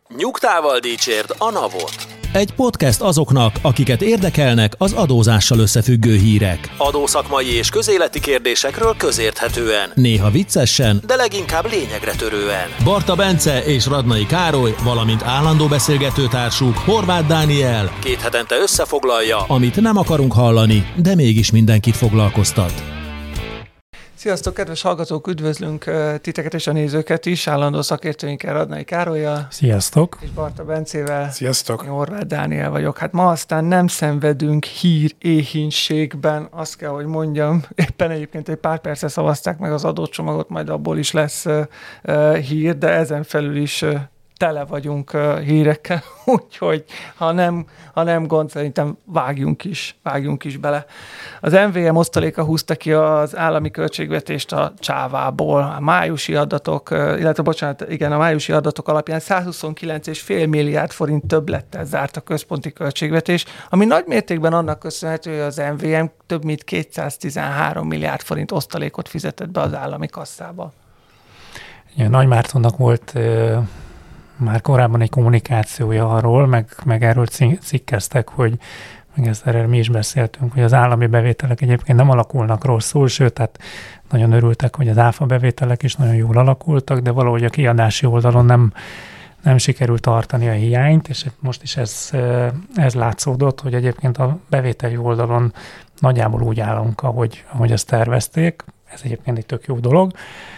Nyugtával dicsérd a NAV-ot. Egy podcast azoknak, akiket érdekelnek az adózással összefüggő hírek. Adószakmai és közéleti kérdésekről közérthetően. Néha viccesen, de leginkább lényegre törően. Barta Bence és Radnai Károly, valamint állandó beszélgetőtársuk Horváth Dániel 2 hetente összefoglalja, amit nem akarunk hallani, de mégis mindenkit foglalkoztat. Sziasztok, kedves hallgatók! Üdvözlünk titeket és a nézőket is, állandó szakértőinkkel, Radnai Károllyal. Sziasztok! És Barta Bencével. Sziasztok! Én Horváth Dániel vagyok. Hát ma aztán nem szenvedünk híréhínségben, azt kell, hogy mondjam. Éppen egyébként egy pár perce szavazták meg az adócsomagot, majd abból is lesz hír, de ezen felül is tele vagyunk hírekkel, úgyhogy ha nem gond, szerintem vágjunk is bele. Az MVM osztaléka húzta ki az állami költségvetést a csávából. A májusi adatok, a májusi adatok alapján 129,5 milliárd forint többlettel zárt a központi költségvetés, ami nagy mértékben annak köszönhető, hogy az MVM több mint 213 milliárd forint osztalékot fizetett be az állami kasszába. Ja, Nagy Mártonnak volt már korábban egy kommunikációja arról, meg erről cikkeztek, hogy meg erről mi is beszéltünk, hogy az állami bevételek egyébként nem alakulnak rosszul, sőt, tehát nagyon örültek, hogy az áfa bevételek is nagyon jól alakultak, de valahogy a kiadási oldalon nem sikerült tartani a hiányt, és most is ez látszódott, hogy egyébként a bevételi oldalon nagyjából úgy állunk, ahogy ezt tervezték. Ez egyébként egy tök jó dolog.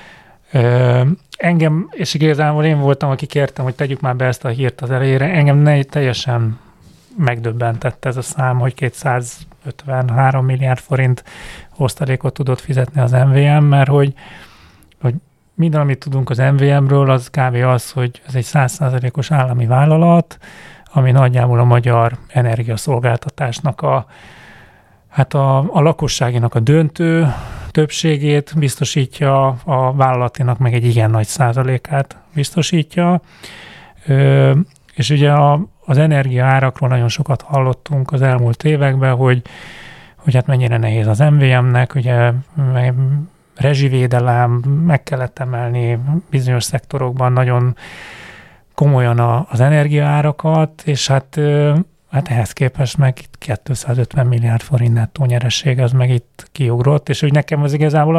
Engem, és igazából én voltam, aki kértem, hogy tegyük már be ezt a hírt az elejére, engem teljesen megdöbbentett ez a szám, hogy 253 milliárd forint osztalékot tudott fizetni az MVM, mert hogy minden, amit tudunk az MVM-ről, az kb. Az, hogy ez egy 100%-os állami vállalat, ami nagyjából a magyar energiaszolgáltatásnak a lakosságinak a döntő többségét biztosítja, a vállalatinak meg egy igen nagy százalékát biztosítja. És ugye az energiaárakról nagyon sokat hallottunk az elmúlt években, hogy hát mennyire nehéz az MVM-nek, ugye rezsivédelem, meg kellett emelni bizonyos szektorokban nagyon komolyan az energiaárakat, és hát ehhez képest meg itt 250 milliárd forint nettó nyeresség, az meg itt kiugrott, és hogy nekem az igazából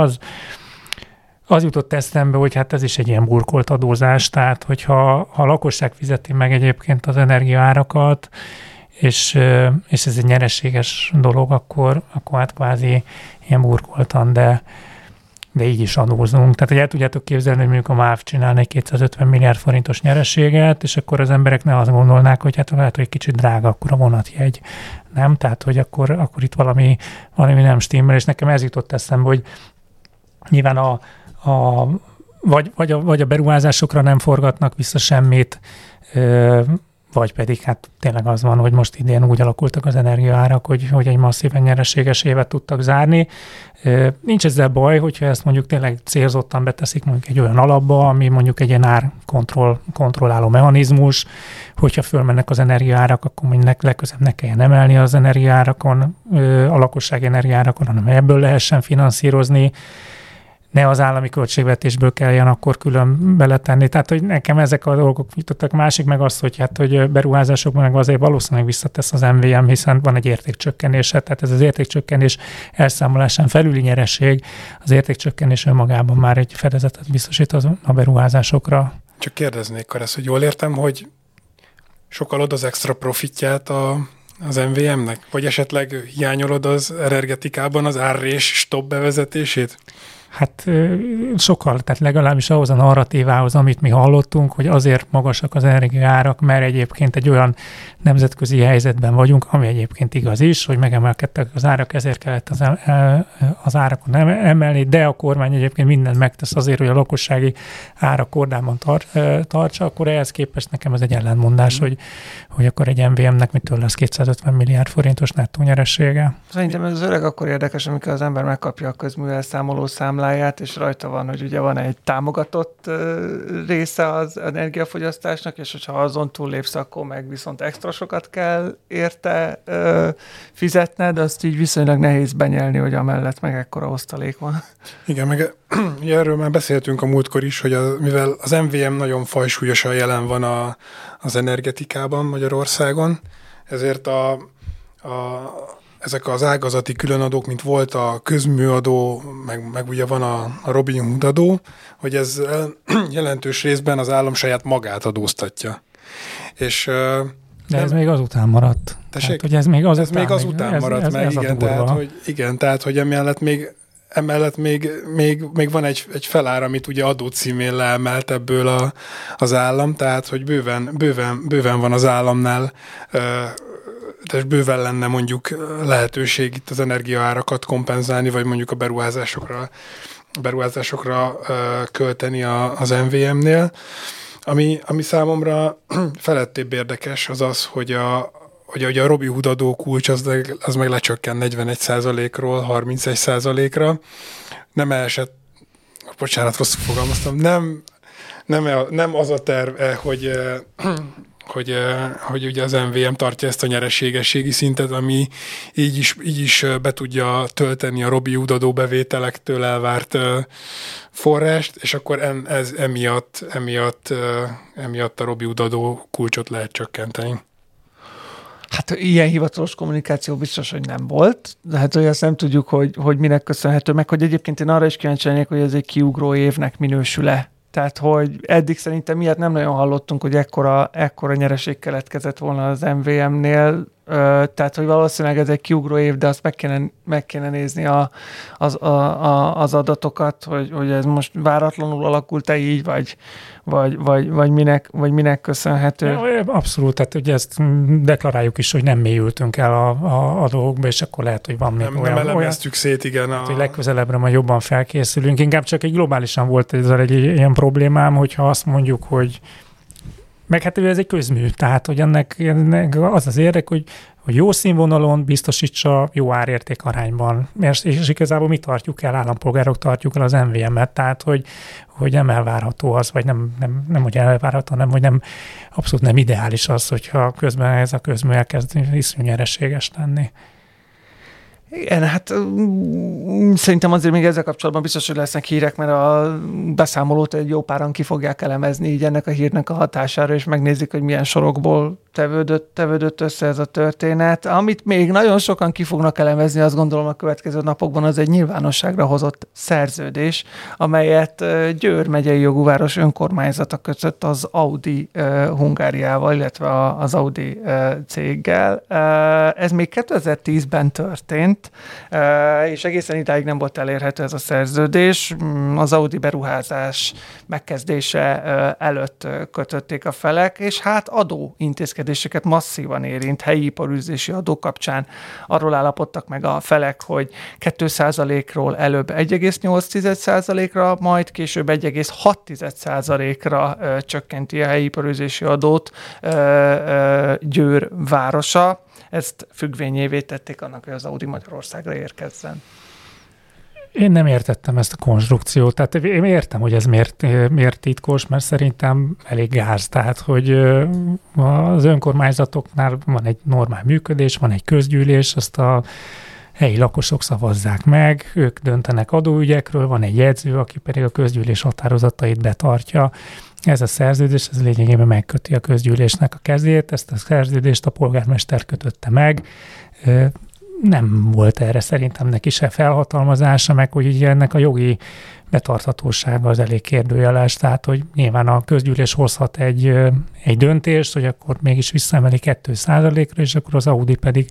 az jutott eszembe, hogy hát ez is egy ilyen burkolt adózás, tehát hogyha a lakosság fizeti meg egyébként az energiaárakat, és ez egy nyereséges dolog, akkor hát kvázi ilyen burkoltan, de így is adózunk. Tehát, hogy el tudjátok képzelni, hogy mondjuk a MÁV csinálna egy 250 milliárd forintos nyereséget, és akkor az emberek ne azt gondolnák, hogy hát lehet, hogy kicsit drága akkor a vonatjegy. Nem? Tehát, hogy akkor itt valami nem stimmel, és nekem ez jutott eszembe, hogy nyilván vagy a beruházásokra nem forgatnak vissza semmit, vagy pedig hát tényleg az van, hogy most idén úgy alakultak az energiaárak, hogy egy masszíven nyereséges évet tudtak zárni. Nincs ezzel baj, hogyha ezt mondjuk tényleg célzottan beteszik mondjuk egy olyan alapba, ami mondjuk egy ilyen kontrolláló mechanizmus, hogyha fölmennek az energiaárak, akkor mondjuk legközelebb ne kelljen emelni az energiaárakon, a lakosság energiaárakon, hanem ebből lehessen finanszírozni, ne az állami költségvetésből kelljen akkor külön beletenni. Tehát, hogy nekem ezek a dolgok jutottak. Másik meg az, hogy beruházásokban meg azért valószínűleg visszatesz az MVM, hiszen van egy értékcsökkenése, tehát ez az értékcsökkenés elszámolásán felüli nyereség, az értékcsökkenés önmagában már egy fedezetet biztosít a beruházásokra. Csak kérdeznék, Karasz, hogy jól értem, hogy sokalod az extra profitját az MVM-nek? Vagy esetleg hiányolod az energetikában az árrés stop bevezetését? Hát sokkal, tehát legalábbis ahhoz a narratívához, amit mi hallottunk, hogy azért magasak az energiaárak, mert egyébként egy olyan nemzetközi helyzetben vagyunk, ami egyébként igaz is, hogy megemelkedtek az árak, ezért kellett az árakon emelni, de a kormány egyébként mindent megtesz azért, hogy a lakossági árak kordában tartsa, akkor ehhez képest nekem ez egy ellentmondás, hogy akkor egy MVM-nek mitől lesz 250 milliárd forintos nettó nyeressége. Szerintem ez az öreg akkor érdekes, amikor az ember megkapja a közművelszámoló számlát, számláját, és rajta van, hogy ugye van egy támogatott része az energiafogyasztásnak, és hogyha azon túllépsz, akkor meg viszont extra sokat kell érte fizetned, azt így viszonylag nehéz benyelni, hogy amellett meg ekkora osztalék van. Igen, meg ugye erről már beszéltünk a múltkor is, hogy mivel az MVM nagyon fajsúlyosan jelen van az energetikában Magyarországon, ezért ezek az ágazati különadók, mint volt a közműadó, meg ugye van a Robin Hood adó, hogy ez jelentős részben az állam saját magát adóztatja. És, de ez még azután maradt. Tehát, hogy ez még azután maradt meg, igen, tehát, hogy emellett még van egy felár, amit ugye adócímén leemelt ebből az állam, tehát hogy bőven van az államnál, és bőven lenne mondjuk lehetőség itt az energiaárakat kompenzálni, vagy mondjuk a beruházásokra költeni az MVM-nél. Ami számomra felettébb érdekes, az az, hogy a Robin Hood adó kulcs az meg lecsökken 41%-ról 31%-ra. Nem esett, bocsánat, rosszul fogalmaztam, nem az a terv, hogy ugye az MVM tartja ezt a nyereségességi szintet, ami így is be tudja tölteni a Robin Hood adó bevételektől elvárt forrást, és akkor emiatt a Robin Hood adó kulcsot lehet csökkenteni. Hát ilyen hivatalos kommunikáció biztos, hogy nem volt, de hát hogy azt nem tudjuk, hogy minek köszönhető, meg hogy egyébként én arra is kíváncsi lennék, hogy ez egy kiugró évnek minősül-e. Tehát, hogy eddig szerintem miatt nem nagyon hallottunk, hogy ekkora nyereség keletkezett volna az MVM-nél, tehát, hogy valószínűleg ez egy kiugró év, de azt meg kéne nézni az adatokat, hogy ez most váratlanul alakult-e így, vagy minek köszönhető. Ja, abszolút, tehát ugye ezt deklaráljuk is, hogy nem mélyültünk el a dolgokba, és akkor lehet, hogy van még nem elemeztük szét, igen. Hogy legközelebbre majd jobban felkészülünk. Inkább csak egy globálisan volt ezzel egy ilyen problémám, hogyha azt mondjuk, hogy meg hát ez egy közmű, tehát hogy ennek az az érdek, hogy jó színvonalon biztosítsa jó árérték arányban. És igazából mi tartjuk el, állampolgárok tartjuk el az MVM-et, tehát hogy nem elvárható az, vagy nem hogy elvárható, hanem hogy nem, abszolút nem ideális az, hogyha közben ez a közmű elkezd iszonyú nyereséges lenni. Igen, hát szerintem azért még ezzel kapcsolatban biztos, hogy lesznek hírek, mert a beszámolót egy jó páran ki fogják elemezni így ennek a hírnek a hatására, és megnézik, hogy milyen sorokból tevődött össze ez a történet. Amit még nagyon sokan ki fognak elemezni, azt gondolom a következő napokban, az egy nyilvánosságra hozott szerződés, amelyet Győr megyei jogú város önkormányzata kötött az Audi Hungáriával, illetve az Audi céggel. Ez még 2010-ben történt, és egészen idáig nem volt elérhető ez a szerződés. Az Audi beruházás megkezdése előtt kötötték a felek, és hát adó intézkedéseket masszívan érint helyi iparűzési adó kapcsán. Arról állapodtak meg a felek, hogy 2%-ról előbb 1,8%-ra, majd később 1,6%-ra csökkenti a helyi iparűzési adót Győr városa. Ezt függvényévé tették annak, hogy az Audi Magyarországra érkezzen. Én nem értettem ezt a konstrukciót, tehát én értem, hogy ez miért titkos, mert szerintem elég gáz, tehát hogy az önkormányzatoknál van egy normál működés, van egy közgyűlés, azt a helyi lakosok szavazzák meg, ők döntenek adóügyekről, van egy jegyző, aki pedig a közgyűlés határozatait betartja. Ez a szerződés, ez lényegében megköti a közgyűlésnek a kezét, ezt a szerződést a polgármester kötötte meg. Nem volt erre szerintem neki se felhatalmazása, meg hogy ugye ennek a jogi betarthatósága az elég kérdőjeles, tehát hogy nyilván a közgyűlés hozhat egy döntést, hogy akkor mégis visszaemeli 2%-ra, és akkor az Audi pedig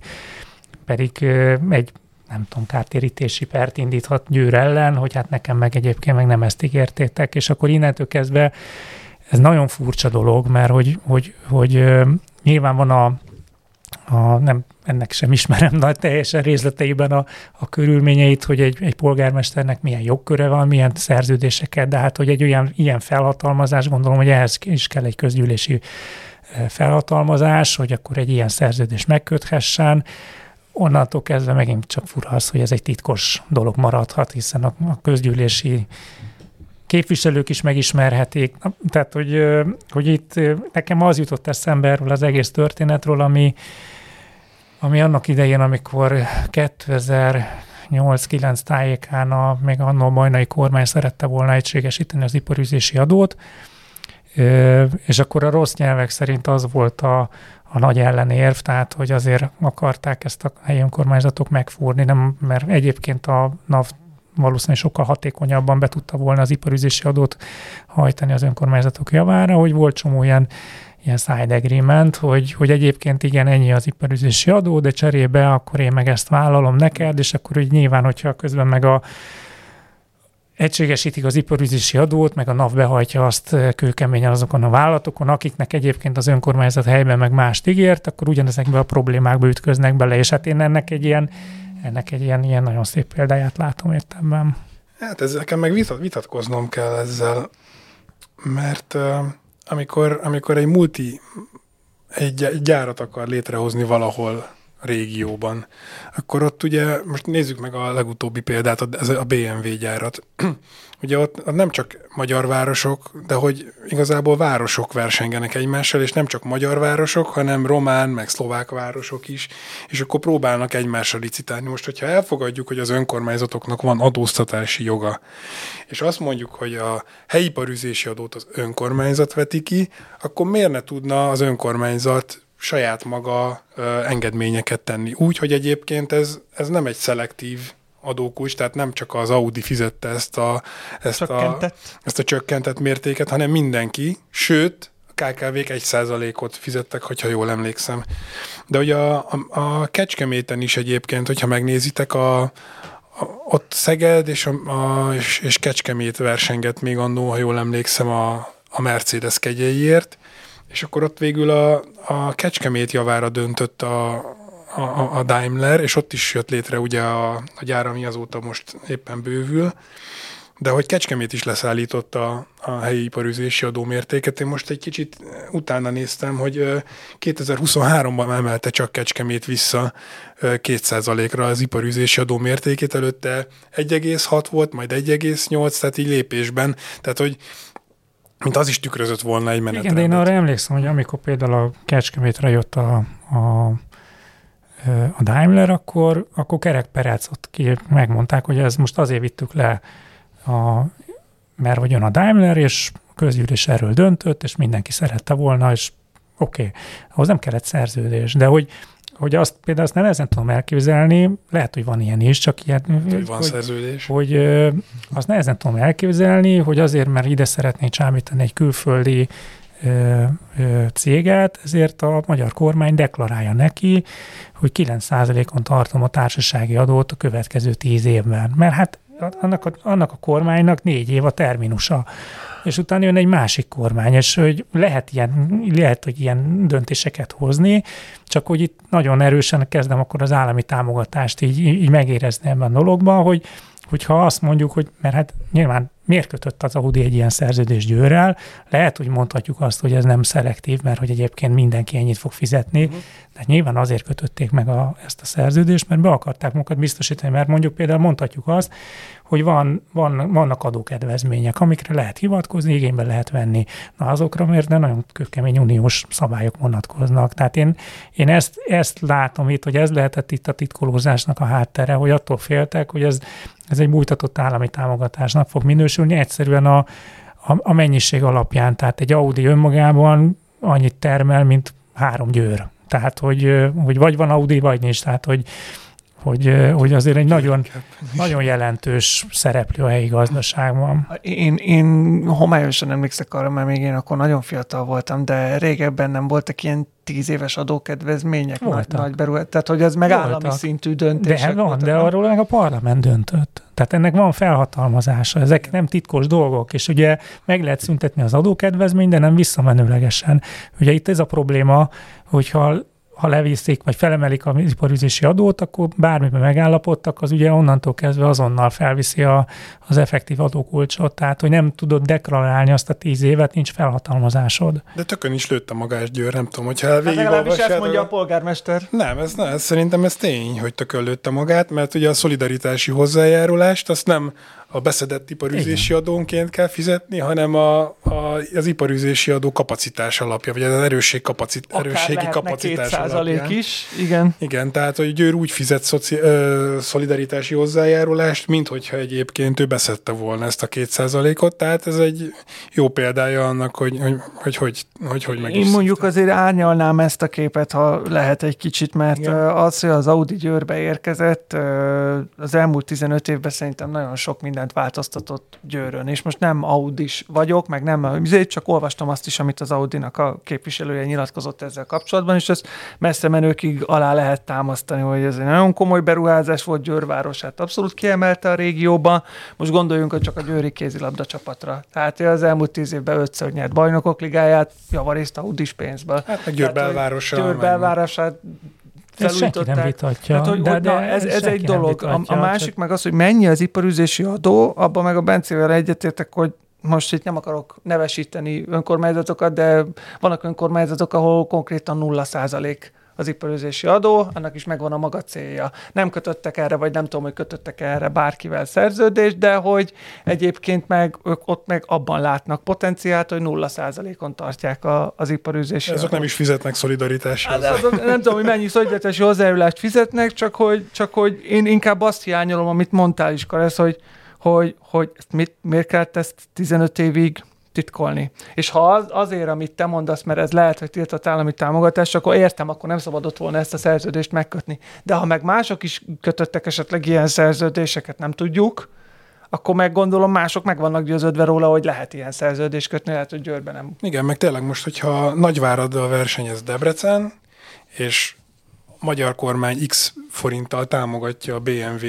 egy nem tudom, kártérítési pert indíthat Győr ellen, hogy hát nekem meg egyébként meg nem ezt ígértétek, és akkor innentől kezdve ez nagyon furcsa dolog, mert hogy nyilván van nem, ennek sem ismerem nagy teljesen részleteiben a körülményeit, hogy egy polgármesternek milyen jogköre van, milyen szerződéseket, de hát hogy egy ilyen felhatalmazás, gondolom, hogy ehhez is kell egy közgyűlési felhatalmazás, hogy akkor egy ilyen szerződést megköthessen. onnantól kezdve megint csak fura az, hogy ez egy titkos dolog maradhat, hiszen a közgyűlési képviselők is megismerhetik. Tehát, hogy itt nekem az jutott eszembe erről az egész történetről, ami annak idején, amikor 2008-9 tájékán még annó a bajnai kormány szerette volna egységesíteni az iparűzési adót, és akkor a rossz nyelvek szerint az volt a nagy ellenérv, tehát hogy azért akarták ezt a helyi önkormányzatok megfúrni, nem, mert egyébként a NAV valószínűleg sokkal hatékonyabban be tudta volna az iparűzési adót hajtani az önkormányzatok javára, hogy volt csomó ilyen side agreement, hogy egyébként igen, ennyi az iparűzési adó, de cserébe akkor én meg ezt vállalom neked, és akkor úgy nyilván, hogyha közben meg egységesítik az iparűzési adót, meg a NAV behajtja azt kőkeményen azokon a vállalatokon, akiknek egyébként az önkormányzat helyben meg mást ígért, akkor ugyanezekbe a problémákba ütköznek bele, és hát én ennek egy ilyen nagyon szép példáját látom értemben. Hát ezzel meg vitatkoznom kell ezzel, mert amikor egy multi egy gyárat akar létrehozni valahol a régióban, akkor ott ugye, most nézzük meg a legutóbbi példát, a BMW gyárat. Ugye ott nem csak magyar városok, de hogy igazából városok versengenek egymással, és nem csak magyar városok, hanem román, meg szlovák városok is, és akkor próbálnak egymással licitálni. Most, hogyha elfogadjuk, hogy az önkormányzatoknak van adóztatási joga, és azt mondjuk, hogy a helyi iparűzési adót az önkormányzat veti ki, akkor miért ne tudna az önkormányzat saját maga engedményeket tenni? Úgy, hogy egyébként ez nem egy szelektív adókulcs, tehát nem csak az Audi fizette ezt a csökkentett mértéket, hanem mindenki, sőt, a KKV-k 1%-ot fizettek, hogyha jól emlékszem. De ugye a Kecskeméten is egyébként, hogyha megnézitek, ott Szeged és Kecskemét versengett még annó, ha jól emlékszem, a Mercedes kegyeiért, és akkor ott végül a Kecskemét javára döntött a Daimler, és ott is jött létre ugye a gyár, ami azóta most éppen bővül, de hogy Kecskemét is leszállította a helyi iparűzési adómértéket. Én most egy kicsit utána néztem, hogy 2023-ban emelte csak Kecskemét vissza 2%-ra az iparűzési adómértékét, előtte 1,6 volt, majd 1,8, tehát így lépésben, tehát hogy mint az is tükrözött volna egy menetrendet. Igen, de én arra emlékszem, hogy amikor például a Kecskemétre jött a Daimler, akkor kerekperec ott megmondták, hogy ez most azért vittük le, mert hogy jön a Daimler, és a közgyűlés erről döntött, és mindenki szerette volna, és oké, ahhoz nem kellett szerződés, de hogy azt például azt nehezen tudom elképzelni, lehet, hogy van ilyen is, csak ilyen, hogy van szerződés. Hogy azt nehezen tudom elképzelni, hogy azért, mert ide szeretné csábítani egy külföldi céget, ezért a magyar kormány deklarálja neki, hogy 9%-on tartom a társasági adót a következő 10 évben. Mert hát annak a kormánynak 4 év a terminusa. És utána jön egy másik kormány, és hogy lehet, hogy ilyen döntéseket hozni, csak hogy itt nagyon erősen kezdem akkor az állami támogatást így megérezni ebben a dologban, hogyha azt mondjuk, hogy mert hát nyilván miért kötött az Audi egy ilyen szerződés Győrrel, lehet, hogy mondhatjuk azt, hogy ez nem szelektív, mert hogy egyébként mindenki ennyit fog fizetni, de nyilván azért kötötték meg ezt a szerződést, mert be akarták magukat biztosítani, mert mondjuk például mondhatjuk azt, hogy vannak adókedvezmények, amikre lehet hivatkozni, igénybe lehet venni. Na azokra miért, de nagyon kőkemény uniós szabályok vonatkoznak. Tehát én ezt látom itt, hogy ez lehetett itt a titkolózásnak a háttere, hogy attól féltek, hogy ez egy bújtatott állami támogatásnak fog minősülni, egyszerűen a mennyiség alapján. Tehát egy Audi önmagában annyit termel, mint 3 Győr. Tehát, hogy vagy van Audi, vagy nincs. Tehát, hogy azért egy nagyon jelentős szereplő a helyi gazdaságban. Én homályosan emlékszek arra, mert még én akkor nagyon fiatal voltam, de régebben nem voltak ilyen 10 éves adókedvezmények, nagy beruházások, tehát hogy ez meg állami szintű döntések. De arról meg a parlament döntött. Tehát ennek van felhatalmazása, ezek nem titkos dolgok, és ugye meg lehet szüntetni az adókedvezményt, de nem visszamenőlegesen. Ugye itt ez a probléma, hogyha ha leviszik, vagy felemelik az iparűzési adót, akkor bármiben megállapodtak, az ugye onnantól kezdve azonnal felviszi az effektív adókulcsot, tehát hogy nem tudod deklarálni azt a 10 évet, nincs felhatalmazásod. De tökön is lőtt a magás Győr, nem tudom, hogyha végigolvassátok. Legalábbis ezt mondja a polgármester. Nem, szerintem ez tény, hogy tökön lőtte magát, mert ugye a szolidaritási hozzájárulást azt nem a beszedett iparűzési adónként kell fizetni, hanem az iparűzési adó kapacitás alapja, vagy az erősségi kapacitás alapján. Is, igen. Igen, tehát hogy Győr úgy fizet szolidaritási hozzájárulást, mint hogyha egyébként ő beszedte volna ezt a 2%-ot, tehát ez egy jó példája annak, hogy meg is. Én mondjuk azért árnyalnám ezt a képet, ha lehet egy kicsit, mert igen. Az, hogy az Audi Győrbe érkezett, az elmúlt 15 évben szerintem nagyon sok mindent változtatott Győrön, és most nem Audis vagyok, meg nem, csak olvastam azt is, amit az Audinak a képviselője nyilatkozott ezzel kapcsolatban, és ezt messze menőkig alá lehet támasztani, hogy ez egy nagyon komoly beruházás volt Győrvárosát, abszolút kiemelte a régióban. Most gondoljunk csak a győri kézilabda csapatra. Tehát az elmúlt 10 évben 5-ször nyert bajnokok ligáját, javarészt Audis pénzből. Hát meg Győr belvárosa. Győr belvárosát ezt senki nem vitatja. Tehát, ez egy dolog. A másik meg az, hogy mennyi az iparűzési adó, abban meg a Bencével egyetértek, hogy most itt nem akarok nevesíteni önkormányzatokat, de vannak önkormányzatok, ahol konkrétan 0% az iparűzési adó, annak is megvan a maga célja. Nem kötöttek erre, vagy nem tudom, hogy kötöttek erre bárkivel szerződést, de hogy egyébként meg ott meg abban látnak potenciált, hogy 0%-on tartják az iparűzési adót. Azok nem is fizetnek szolidaritási nem tudom, hogy mennyi szolidaritási hozzájárulást fizetnek, csak hogy én inkább azt hiányolom, amit mondtál is, Karesz, hogy miért kellett ezt 15 évig titkolni. És ha azért, amit te mondasz, mert ez lehet, hogy tiltott állami támogatás, akkor értem, akkor nem szabadott volna ezt a szerződést megkötni. De ha meg mások is kötöttek esetleg ilyen szerződéseket, nem tudjuk, akkor meg gondolom mások meg vannak győződve róla, hogy lehet ilyen szerződést kötni, lehet, hogy Győrben nem. Igen, meg tényleg most, hogyha Nagyváraddal versenyez Debrecen, és a magyar kormány X forinttal támogatja a BMW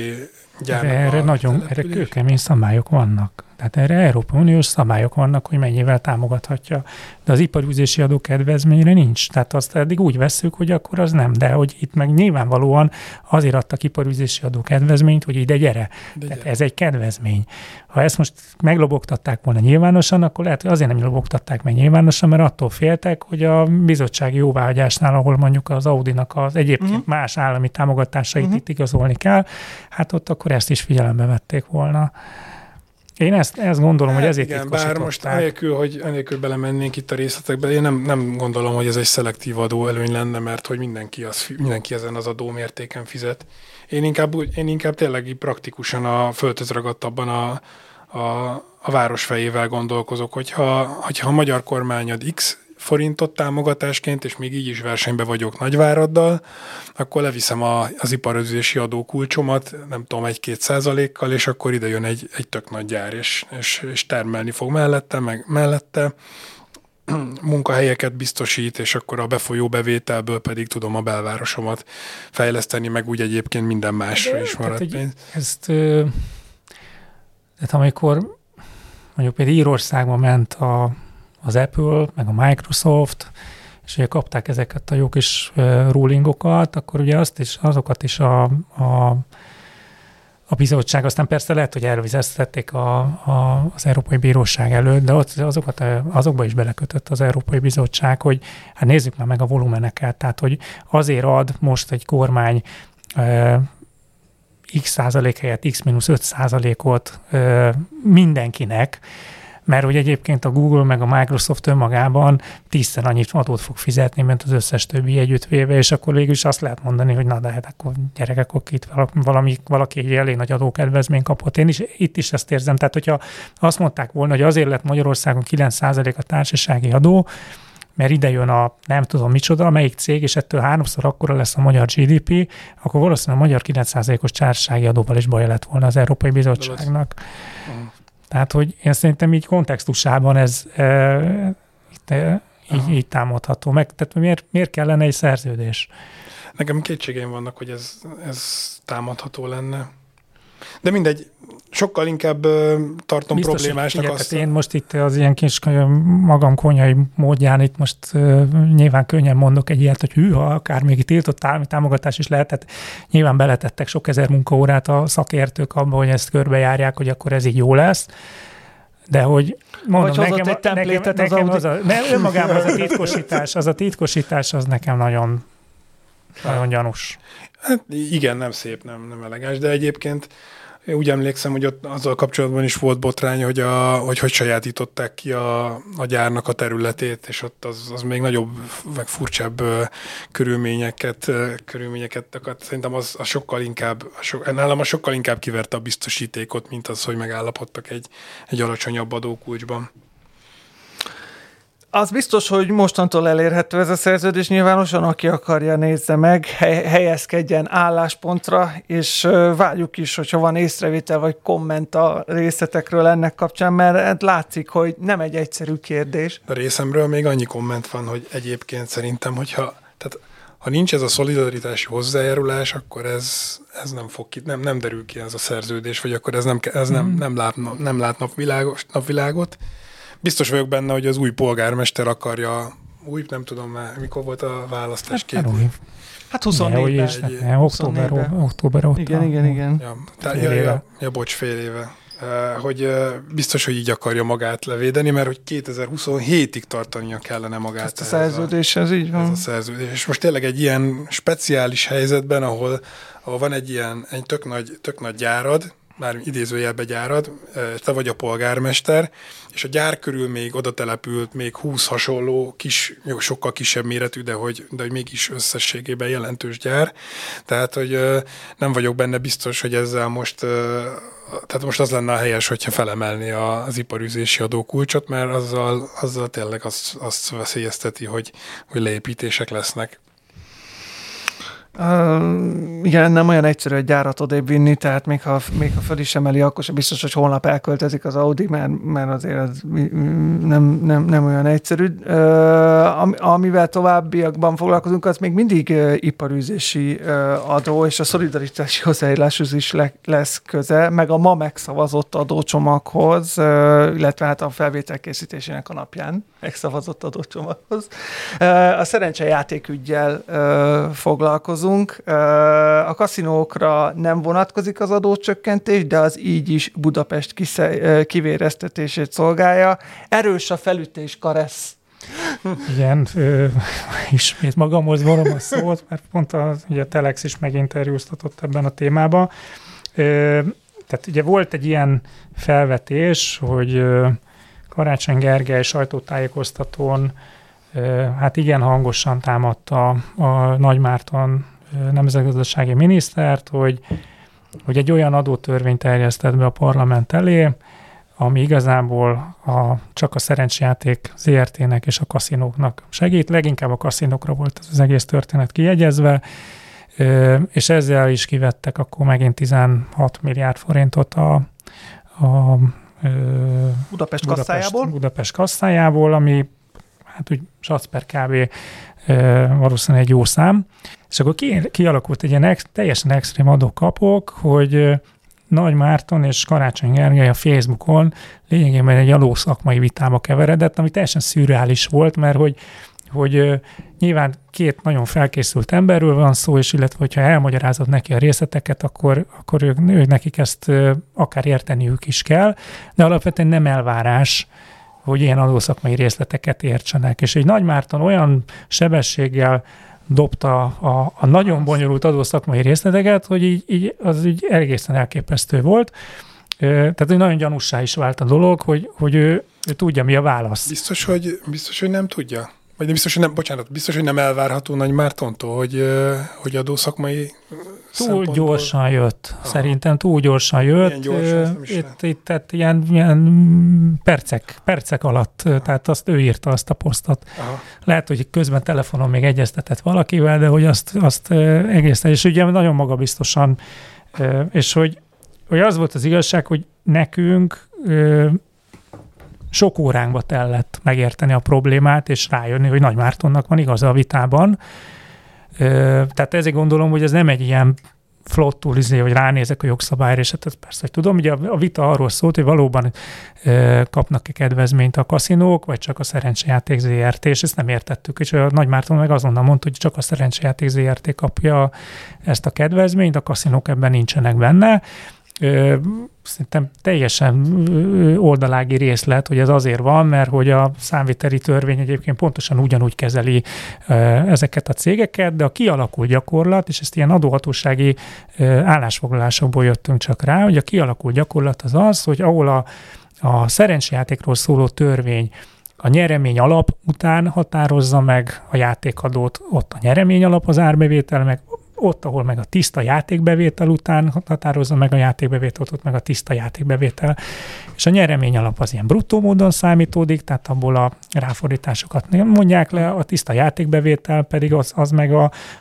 gyárnak. Erre kőkemény szabályok vannak. Tehát erre Európai Uniós szabályok vannak, hogy mennyivel támogathatja. De az iparűzési adó kedvezményre nincs. Tehát azt eddig úgy vesszük, hogy akkor az nem. De hogy itt meg nyilvánvalóan azért adtak iparűzési adó kedvezményt, hogy ide gyere. Tehát ez egy kedvezmény. Ha ezt most meglobogtatták volna nyilvánosan, akkor lehet, hogy azért nem lobogtatták meg nyilvánosan, mert attól féltek, hogy a bizottsági jóváhagyásnál, ahol mondjuk az Audinak az egyébként más állami támogatásait itt igazolni kell, hát ott akkor ezt is figyelembe vették volna. Én ezt gondolom, hogy ezért titkosították. Bár most anélkül belemennénk itt a részletekbe, én nem gondolom, hogy ez egy szelektív adó előny lenne, mert hogy mindenki ezen az adómértéken fizet. Én inkább tényleg praktikusan a földhöz ragadtabban a város fejével gondolkozok, hogyha a magyar kormányod X forintot támogatásként, és még így is versenyben vagyok Nagyváraddal, akkor leviszem az iparűzési adókulcsomat, nem tudom, 1-2%-kal, és akkor ide jön egy tök nagy gyár, és termelni fog mellette munkahelyeket biztosít, és akkor a befolyó bevételből pedig tudom a belvárosomat fejleszteni, meg úgy egyébként minden másra is marad pénz. Tehát amikor mondjuk például Írországban ment az Apple, meg a Microsoft, és ugye kapták ezeket a jó kis rulingokat, akkor ugye azokat is a bizottság, aztán persze lehet, hogy elvizeztették az Európai Bíróság előtt, de azokba is belekötött az Európai Bizottság, hogy hát nézzük már meg a volumeneket, tehát hogy azért ad most egy kormány x% helyett x-5%-ot mindenkinek, mert hogy egyébként a Google meg a Microsoft önmagában 10-szer annyit adót fog fizetni, mint az összes többi együttvéve, és akkor végül is azt lehet mondani, hogy na de hát akkor gyerekek, akkor itt valaki egy elég nagy adókedvezményt kapott. Én is itt is ezt érzem. Tehát, hogyha azt mondták volna, hogy azért lett Magyarországon 9% a társasági adó, mert ide jön a nem tudom micsoda, melyik cég, és ettől 3-szor akkora lesz a magyar GDP, akkor valószínűleg a magyar 9%-os társasági adóval is baj lett volna az Európai Bizottságnak. Tehát, hogy én szerintem így kontextusában ez így támadható meg. Tehát miért kellene egy szerződés? Nekem kétségeim vannak, hogy ez támadható lenne. De mindegy, sokkal inkább tartom biztos, problémásnak azt. Én most itt az ilyen kis magam konyhai módján itt most nyilván könnyen mondok egy ilyet, hogy hűha, akár még tiltott állami támogatás is lehet, tehát nyilván beletettek sok ezer munkaórát a szakértők abban, hogy ezt körbejárják, hogy akkor ez így jó lesz. De hogy mondom, nekem önmagában az a titkosítás, az nekem nagyon gyanús. Hát igen, nem szép, nem elegáns, de egyébként úgy emlékszem, hogy ott azzal kapcsolatban is volt botrány, hogy sajátították ki a gyárnak a területét, és ott az még nagyobb, meg furcsább körülményeket akart. Szerintem az sokkal inkább, nálam sokkal inkább kiverte a biztosítékot, mint az, hogy megállapodtak egy alacsonyabb adókulcsban. Az biztos, hogy mostantól elérhető ez a szerződés nyilvánosan, aki akarja, nézze meg, helyezkedjen álláspontra, és várjuk is, hogyha van észrevétel vagy komment a részletekről ennek kapcsán, mert látszik, hogy nem egy egyszerű kérdés. A részemről még annyi komment van, hogy egyébként szerintem, ha nincs ez a szolidaritási hozzájárulás, akkor ez nem fog nem derül ki ez a szerződés, vagy akkor ez nem lát napvilágot. Biztos vagyok benne, hogy az új polgármester akarja, nem tudom már, mikor volt a választás? Hát 24-ben. Október óta. Igen. Fél éve. Hogy biztos, hogy így akarja magát levédeni, mert hogy 2027-ig tartania kellene magát. Ezt a szerződés, ez így van. Ez a szerződés. És most tényleg egy ilyen speciális helyzetben, ahol van egy tök nagy gyárad, már idézőjelbe gyárad, te vagy a polgármester, és a gyár körül még oda települt még 20 hasonló sokkal kisebb méretű, de hogy mégis összességében jelentős gyár. Tehát, hogy nem vagyok benne biztos, hogy ezzel most az lenne a helyes, hogyha felemelni az iparűzési adókulcsot, mert azzal tényleg azt veszélyezteti, hogy leépítések lesznek. Igen, nem olyan egyszerű egy gyárat odébb vinni, tehát még ha föl is emeli, akkor sem biztos, hogy holnap elköltözik az Audi, mert azért ez nem olyan egyszerű. Amivel továbbiakban foglalkozunk, az még mindig iparűzési adó, és a szolidaritási hozzájáruláshoz is lesz köze, meg a ma megszavazott adócsomaghoz, illetve hát a felvétel készítésének a napján megszavazott adócsomaghoz. A szerencsejátékügygel foglalkozunk. A kaszinókra nem vonatkozik az adócsökkentés, de az így is Budapest kivéreztetését szolgálja. Erős a felütés, Karesz. Igen, ismét magamhoz vonom a szót, mert pont ugye a Telex is meginterjúztatott ebben a témában. Tehát ugye volt egy ilyen felvetés, hogy Karácsony Gergely sajtótájékoztatón hát igen hangosan támadta a Nagy Márton nemzetgazdasági minisztert, hogy egy olyan adótörvényt terjesztett be a parlament elé, ami igazából csak a szerencsejáték ZRT-nek és a kaszinóknak segít. Leginkább a kaszinókra volt ez az egész történet kiegyezve, és ezzel is kivettek akkor megint 16 milliárd forintot a Budapest kasszájából, ami hát úgy satsz per kb. Valószínűleg egy jó szám. És akkor kialakult egy ilyen teljesen extrém adókapok, hogy Nagy Márton és Karácsony Gergely a Facebookon lényegében egy adószakmai vitába keveredett, ami teljesen szürreális volt, mert hogy nyilván két nagyon felkészült emberről van szó, és illetve, hogyha elmagyarázod neki a részleteket, akkor ők nekik ezt akár érteniük is kell, de alapvetően nem elvárás, hogy ilyen adószakmai részleteket értsenek. És egy Nagy Márton olyan sebességgel dobta a nagyon bonyolult adószakmai részleteket, hogy így az így egészen elképesztő volt. Tehát nagyon gyanússá is vált a dolog, hogy ő tudja, mi a válasz. Biztos, hogy nem tudja. Vagy biztos, hogy nem elvárható Nagy Mártontól, hogy adószakmai túl gyorsan jött. Aha. Szerintem túl gyorsan jött. Tehát ilyen percek alatt, tehát ő írta azt a posztot. Aha. Lehet, hogy közben telefonon még egyeztetett valakivel, de hogy azt egészen, és ugye nagyon magabiztosan, és hogy az volt az igazság, hogy nekünk sok óránkba tellett megérteni a problémát, és rájönni, hogy Nagy Mártonnak van igaza a vitában. Tehát ezért gondolom, hogy ez nem egy ilyen flottul, hogy ránézek a jogszabályra, és hát persze, hogy tudom, ugye a vita arról szólt, hogy valóban kapnak-e kedvezményt a kaszinók, vagy csak a Szerencsejáték ZRT, és ezt nem értettük, és a Nagy Márton meg azonnal mondta, hogy csak a Szerencsejáték ZRT kapja ezt a kedvezményt, a kaszinók ebben nincsenek benne. Szerintem teljesen oldalági részlet, hogy ez azért van, mert hogy a számviteli törvény egyébként pontosan ugyanúgy kezeli ezeket a cégeket, de a kialakult gyakorlat, és ezt ilyen adóhatósági állásfoglalásokból jöttünk csak rá, hogy a kialakult gyakorlat az az, hogy ahol a szerencsejátékról szóló törvény a nyeremény alap után határozza meg a játékadót, ott a nyeremény alap az árbevétel, meg ott, ahol meg a tiszta játékbevétel után határozza meg a játékbevételt, ott meg a tiszta játékbevétel. És a nyeremény alap az ilyen bruttó módon számítódik, tehát abból a ráfordításokat nem mondják le, a tiszta játékbevétel pedig az meg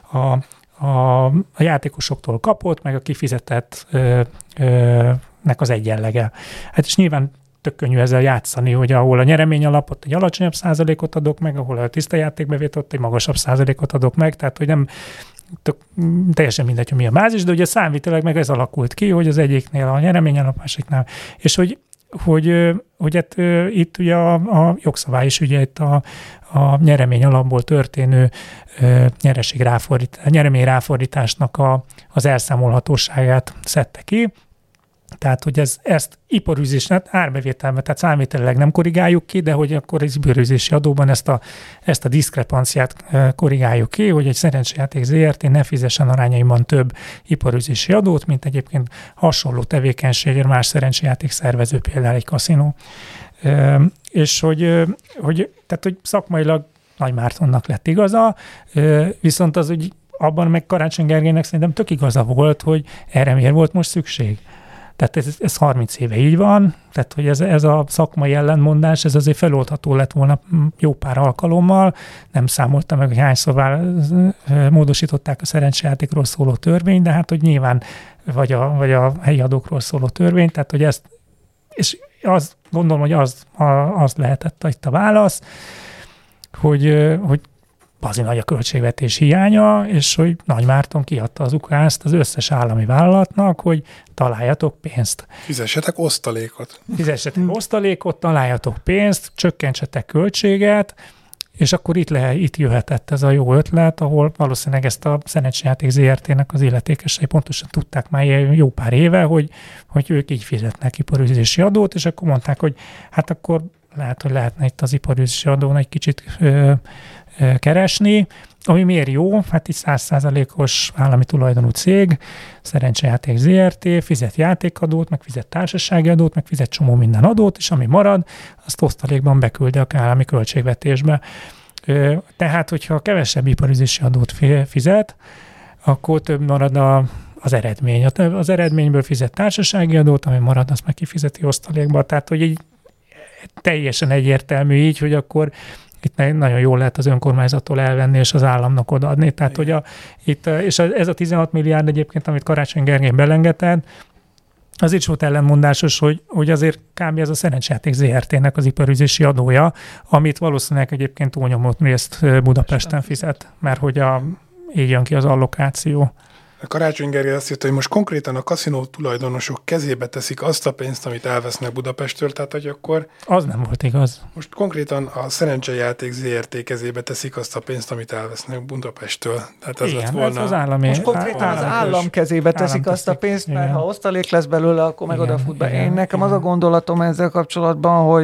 a játékosoktól kapott, meg a kifizetett nek az egyenlege. Hát és nyilván tök könnyű ezzel játszani, hogy ahol a nyeremény alapot egy alacsonyabb százalékot adok meg, ahol a tiszta játékbevételt egy magasabb százalékot adok meg, tehát hogy nem teljesen mindegy, hogy mi a bázis, de ugye számvitelileg meg ez alakult ki, hogy az egyiknél a nyeremény alap, másiknál, és hogy hát, itt ugye a jogszabály is ugye itt a nyeremény alapból történő nyeremény ráfordításnak az elszámolhatóságát szedte ki. Tehát, hogy ezt iparűzésnek árbevételben, tehát számvitelileg nem korrigáljuk ki, de hogy akkor az iparűzési adóban ezt a diszkrepanciát korrigáljuk ki, hogy egy Szerencsejáték ZRT ne fizessen arányaiban több iparűzési adót, mint egyébként hasonló tevékenységért más szerencsejáték szervező, például egy kaszinó. És hogy szakmailag Nagy Mártonnak lett igaza, viszont az úgy abban meg Karácsony Gergelynek szerintem tök igaza volt, hogy erre miért volt most szükség. Tehát ez 30 éve így van, tehát hogy ez a szakmai ellentmondás, ez azért feloldható lett volna jó pár alkalommal, nem számolta meg, hogy hányszor módosították a szerencsejátékról szóló törvényt, de hát hogy nyilván, vagy a helyi adókról szóló törvényt, tehát hogy ezt, és azt gondolom, hogy az lehetett itt a válasz, hogy bazi nagy a költségvetés hiánya, és hogy Nagy Márton kiadta az ukázt az összes állami vállalatnak, hogy találjatok pénzt. Fizessetek osztalékot. Találjatok pénzt, csökkentsetek költséget, és akkor itt jöhetett ez a jó ötlet, ahol valószínűleg ezt a Szerencsejáték ZRT-nek az illetékesei pontosan tudták már jó pár éve, hogy ők így fizetnek iparűzési adót, és akkor mondták, hogy hát akkor lehetne itt az iparűzési adón egy kicsit keresni, ami miért jó? Hát itt 100%-os állami tulajdonú cég, Szerencsejáték ZRT, fizet játékadót, meg fizet társasági adót, meg fizet csomó minden adót, és ami marad, azt osztalékban beküldi a állami költségvetésbe. Tehát, hogyha kevesebb iparűzési adót fizet, akkor több marad az eredmény. Az eredményből fizet társasági adót, ami marad, azt meg kifizeti osztalékba. Tehát, hogy így teljesen egyértelmű így, hogy akkor itt nagyon jól lehet az önkormányzattól elvenni, és az államnak odaadni. Tehát, hogy és ez a 16 milliárd egyébként, amit Karácsony Gergely belengedett, az is volt ellenmondásos, hogy azért kb. Ez a Szerencsejáték ZRT-nek az iparűzési adója, amit valószínűleg egyébként túlnyomott részt Budapesten fizet, mert hogy így jön ki az allokáció. A Karácsony Gergely azt írta, hogy most konkrétan a kaszinó tulajdonosok kezébe teszik azt a pénzt, amit elvesznek Budapesttől, tehát hogy akkor... Az nem volt igaz. Most konkrétan a Szerencsejáték ZRT kezébe teszik azt a pénzt, amit elvesznek Budapesttől. Tehát ez lett volna... Az állami... Most konkrétan az állam kezébe teszik azt a pénzt, mert igen. Ha osztalék lesz belőle, akkor meg odafut be. Én nekem az a gondolatom ezzel kapcsolatban,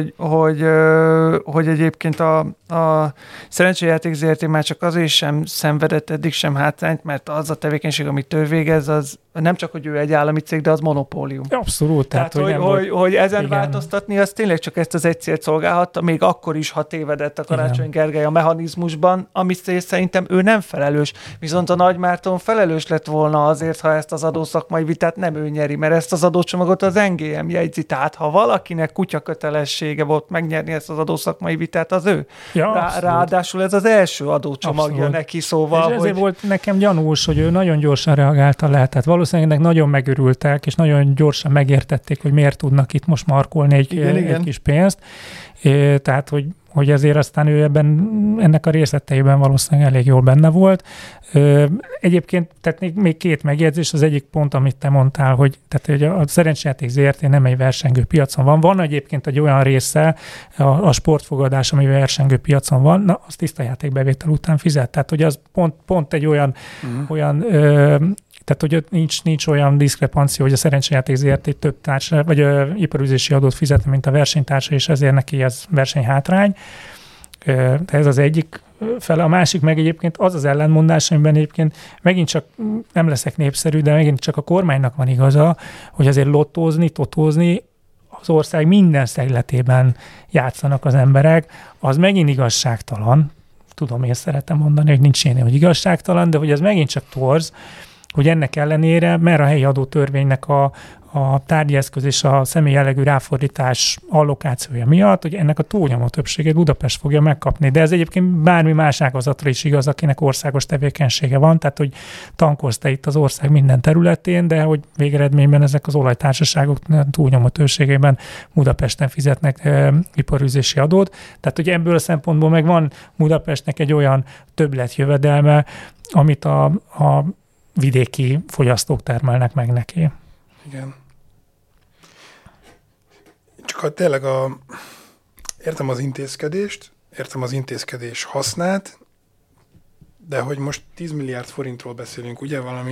hogy egyébként a Szerencsejáték ZRT már csak azért sem szenvedett eddig sem hátrányt, mert az a tevékenység, amit ő végez, az nem csak, hogy ő egy állami cég, de az monopólium. Abszolút. Tehát hogy ezen igen. Változtatni, az tényleg csak ezt az egy célt szolgálhatta, még akkor is, ha tévedett a Karácsony Gergely a mechanizmusban, amit szerintem ő nem felelős. Viszont a Nagy Márton felelős lett volna azért, ha ezt az adószakmai vitát nem ő nyeri, mert ezt az adócsomagot az NGM jegyzi. Tehát ha valakinek kutya kötelessége volt megnyerni ezt az adószakmai vitát, az ő. Ja, ráadásul ez az első adócsomagja abszolút. Neki, szóval. És ezért volt nekem gyanús, hogy ő nagyon gyorsan reagálta le. Tehát valószínűleg nagyon megörültek, és nagyon gyorsan megértették, hogy miért tudnak itt most markolni egy kis pénzt. Tehát, hogy hogy ezért aztán ő ennek a részleteiben valószínűleg elég jól benne volt. Egyébként, tehát még két megjegyzés, az egyik pont, amit te mondtál, hogy a szerencsejáték ZRT nem egy versengő piacon van. Van egyébként egy olyan része, a sportfogadás, ami versengő piacon van, na, az tiszta játékbevétel után fizet. Tehát, hogy az pont egy olyan tehát, hogy nincs olyan diszkrepancia, hogy a szerencsejáték ZRT több társa, vagy iparűzési adót fizet, mint a versenytársa, és ezért neki ez versenyhátrány. De ez az egyik fele. A másik meg egyébként az az ellentmondás, amiben egyébként megint csak nem leszek népszerű, de megint csak a kormánynak van igaza, hogy azért totózni az ország minden szegletében játszanak az emberek, az megint igazságtalan. Tudom, én szeretem mondani, hogy nincs ilyen, hogy igazságtalan, de hogy ez megint csak torz, hogy ennek ellenére, mert a helyi adótörvénynek a tárgyi eszköz és a személy jellegű ráfordítás allokációja miatt, hogy ennek a túlnyomó többségét Budapest fogja megkapni. De ez egyébként bármi más ágazatra is igaz, akinek országos tevékenysége van, tehát hogy tankolsz itt az ország minden területén, de hogy végeredményben ezek az olajtársaságok túlnyomó többségében Budapesten fizetnek iparűzési adót. Tehát, hogy ebből a szempontból meg van Budapestnek egy olyan többletjövedelme, amit a vidéki fogyasztók termelnek meg neki. Igen. Csak tényleg értem az intézkedést, értem az intézkedés hasznát, de hogy most 10 milliárd forintról beszélünk, ugye valami?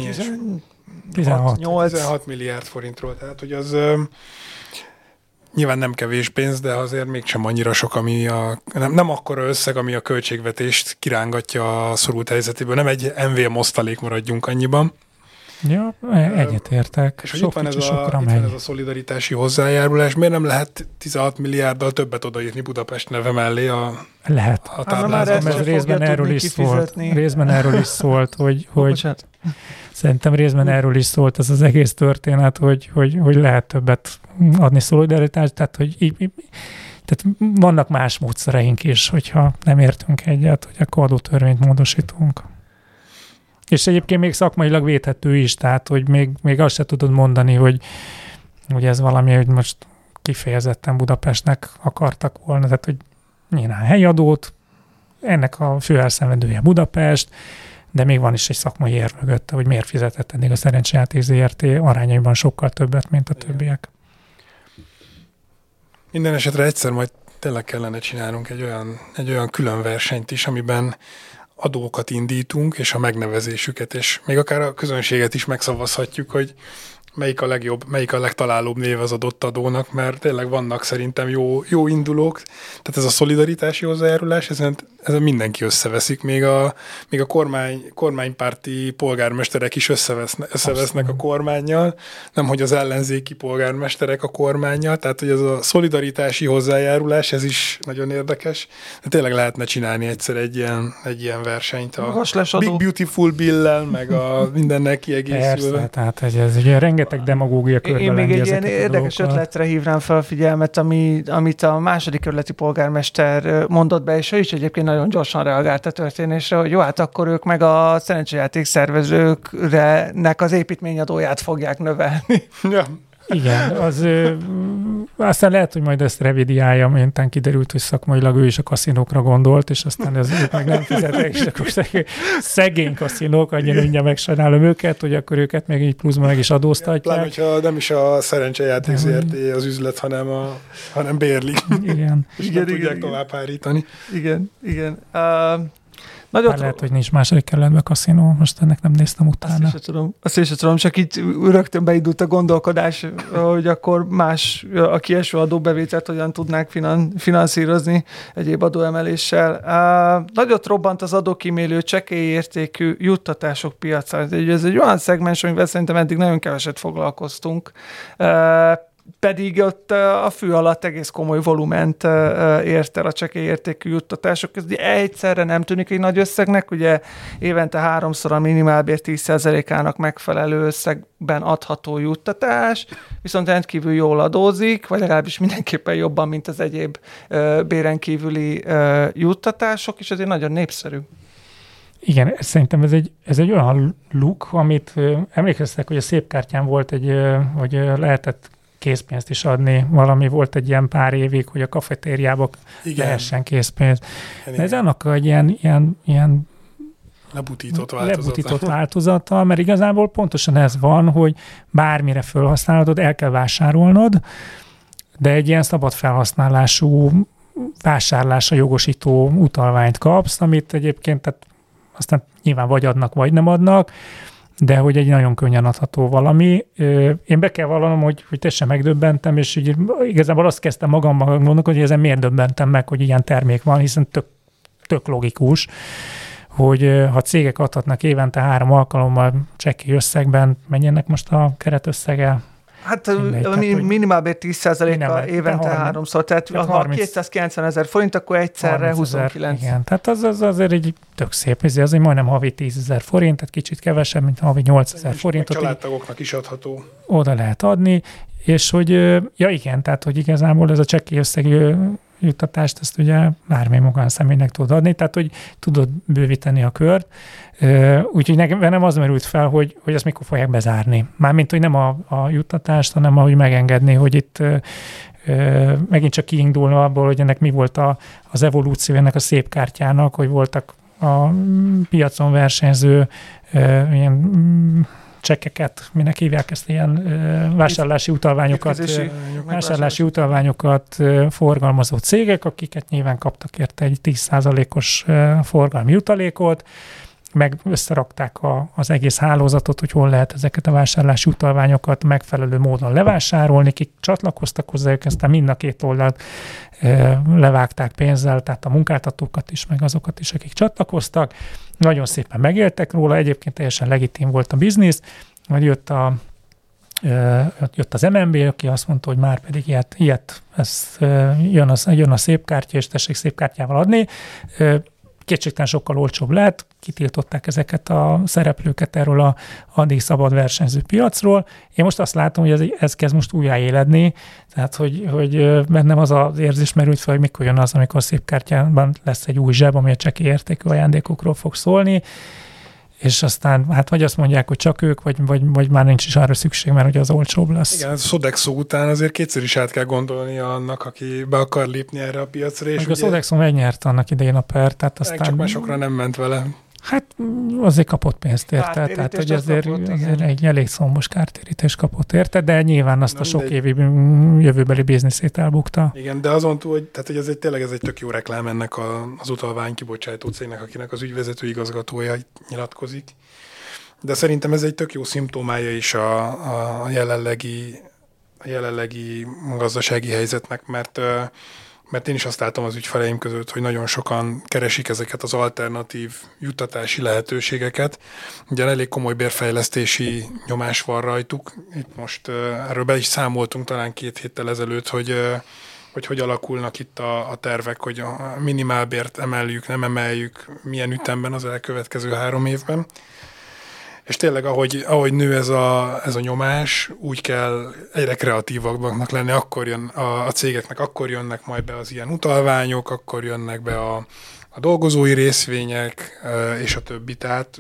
16 milliárd forintról, tehát hogy az nyilván nem kevés pénz, de azért mégsem annyira sok, ami nem akkora összeg, ami a költségvetést kirángatja a szorult helyzetéből. Nem egy MVM osztalék, maradjunk annyiban. Ja, egyetértek. És hogy itt van ez a szolidaritási hozzájárulás, miért nem lehet 16 milliárddal többet odaírni Budapest neve mellé lehet. A táblázatban? Ez részben erről is szólt, hogy szerintem részben erről is szólt ez az egész történet, hogy lehet többet adni szolidaritást, tehát tehát vannak más módszereink is, hogyha nem értünk egyet, hogy akkor adótörvényt módosítunk. És egyébként még szakmailag védhető is, tehát hogy még azt se tudod mondani, hogy ez valami, hogy most kifejezetten Budapestnek akartak volna, tehát hogy nyilván helyadót, ennek a fő elszenvedője Budapest, de még van is egy szakmai érv mögötte, hogy miért fizetett eddig a szerencsejáték ZRT arányaiban sokkal többet, mint a többiek. Minden esetre egyszer majd tényleg kellene csinálnunk egy olyan külön versenyt is, amiben adókat indítunk, és a megnevezésüket, és még akár a közönséget is megszavazhatjuk, hogy melyik a legjobb, melyik a legtalálóbb név az adott adónak, mert tényleg vannak szerintem jó indulók. Tehát ez a szolidaritási hozzájárulás, ezen mindenki összeveszik, még a kormánypárti polgármesterek is összevesznek a kormánnyal, nemhogy az ellenzéki polgármesterek a kormánnyal, tehát hogy ez a szolidaritási hozzájárulás, ez is nagyon érdekes. De tényleg lehetne csinálni egyszer egy ilyen versenyt a Big Beautiful Bill-lel, meg a mindennek kiegészülve. Persze, tehát ez ugye rengeteg demagógia körben. Én még egy ilyen érdekes ötletre hívnám fel a figyelmet, amit a második kerületi polgármester mondott be, és ő is egyébként nagyon gyorsan reagált a történésre, hogy jó, hát akkor ők meg a szerencsejáték szervezőknek az építményadóját fogják növelni. Ja. Igen, aztán lehet, hogy majd ezt revidiálja, miután kiderült, hogy szakmailag ő is a kaszinókra gondolt, és aztán ők meg nem fizetek, és akkor szegény kaszinók, annyira mindjárt megsajnálom őket, hogy akkor őket még így pluszban meg is adóztatják. Pláne, hogyha nem is a szerencsejáték ZRT az üzlet, hanem bérli. Igen. És nem tudják tovább hárítani. Igen. Lehet, hogy nincs második kerületben kaszinó, most ennek nem néztem utána. Azt is tudom, csak itt rögtön beindult a gondolkodás, hogy akkor más a kieső adóbevételt hogyan tudnák finanszírozni egyéb adóemeléssel. Nagyot robbant az adókímélő csekély értékű juttatások piaca. Ez egy olyan szegmens, amivel szerintem eddig nagyon keveset foglalkoztunk. Pedig ott a fő alatt egész komoly volument ért el a csekély értékű juttatások. Ez egyszerre nem tűnik egy nagy összegnek, ugye évente 3-szor a minimálbér 10%-ának megfelelő összegben adható juttatás, viszont rendkívül jól adózik, vagy legalábbis mindenképpen jobban, mint az egyéb béren kívüli juttatások, és ezért nagyon népszerű. Igen, szerintem ez egy olyan look, amit emlékeztek, hogy a Szépkártyán volt hogy lehetett készpénzt is adni. Valami volt egy ilyen pár évig, hogy a kafetériába lehessen készpénz. De ez annak egy ilyen lebutított változata, mert igazából pontosan ez van, hogy bármire felhasználod, el kell vásárolnod, de egy ilyen szabad felhasználású vásárlásra jogosító utalványt kapsz, amit egyébként tehát aztán nyilván vagy adnak, vagy nem adnak, de hogy egy nagyon könnyen adható valami. Én be kell vallanom, hogy teljesen megdöbbentem, és így igazából azt kezdtem magamban gondolni, hogy ezen miért döbbentem meg, hogy ilyen termék van, hiszen tök logikus, hogy ha cégek adhatnak évente 3 alkalommal csekki összegben, menjenek most a keretösszege? Hát minimálbér 10%-a évente 3-szor, tehát ha 290 000 forint, akkor egyszerre 29. Igen, tehát az azért egy tök szép, azért majdnem havi 10 000 forint, tehát kicsit kevesebb, mint havi 8 000 forintot. Családtagoknak is adható. Oda lehet adni, és hogy, ja igen, tehát hogy igazából ez a csekki összegű juttatást, ezt ugye bármely magánszemélynek tud adni, tehát hogy tudod bővíteni a kört. Úgyhogy nem az merült fel, hogy ezt mikor fogják bezárni. Mármint, hogy nem a juttatást, hanem ahogy megengedni, hogy itt megint csak kiindulna abból, hogy ennek mi volt az evolúció ennek a szép kártyának, hogy voltak a piacon versenyző ilyen csekkeket, minek hívják ezt, ilyen vásárlási utalványokat forgalmazó cégek, akiket nyilván kaptak érte egy 10%-os forgalmi jutalékot, meg összerakták az egész hálózatot, hogy hol lehet ezeket a vásárlási utalványokat megfelelő módon levásárolni, kik csatlakoztak hozzájuk, aztán mind a két oldalt levágták pénzzel, tehát a munkáltatókat is, meg azokat is, akik csatlakoztak. Nagyon szépen megéltek róla, egyébként teljesen legitim volt a biznisz, majd jött az MNB, aki azt mondta, hogy már pedig jön a szép kártya, és tessék szép kártyával adni. Kétségtelen sokkal olcsóbb lett, kitiltották ezeket a szereplőket erről a addig szabad versenyző piacról. Én most azt látom, hogy ez kezd most újjáéledni, tehát hogy bennem az az érzés merült fel, hogy mikor jön az, amikor a szép kártyában lesz egy új zseb, ami a csekki értékű ajándékokról fog szólni, és aztán hát vagy azt mondják, hogy csak ők, vagy már nincs is arra szükség, mert hogy az olcsóbb lesz. Igen, a Sodexo után azért kétszer is át kell gondolni annak, aki be akar lépni erre a piacra. És a Sodexo megnyerte annak idején a per, tehát aztán... Csak másokra nem ment vele. Hát azért kapott pénzt érte, tehát hogy azért egy elég szombos kártérítés kapott érte, de nyilván azt a sok évi jövőbeli bizniszét elbukta. Igen, de azon túl, hogy tényleg ez egy tök jó reklám ennek az utalvány kibocsátó cégnek, akinek az ügyvezető igazgatója nyilatkozik. De szerintem ez egy tök jó szimptomája is a jelenlegi gazdasági helyzetnek, mert én is azt látom az ügyfeleim között, hogy nagyon sokan keresik ezeket az alternatív juttatási lehetőségeket. Ugye elég komoly bérfejlesztési nyomás van rajtuk. Itt most erről be is számoltunk talán 2 héttel ezelőtt, hogy alakulnak itt a tervek, hogy a minimálbért emeljük, nem emeljük, milyen ütemben az elkövetkező 3 évben. És tényleg, ahogy nő ez a nyomás, úgy kell egyre kreatívabbaknak lenni, akkor jön a cégeknek, akkor jönnek majd be az ilyen utalványok, akkor jönnek be a dolgozói részvények, és a többi. Tehát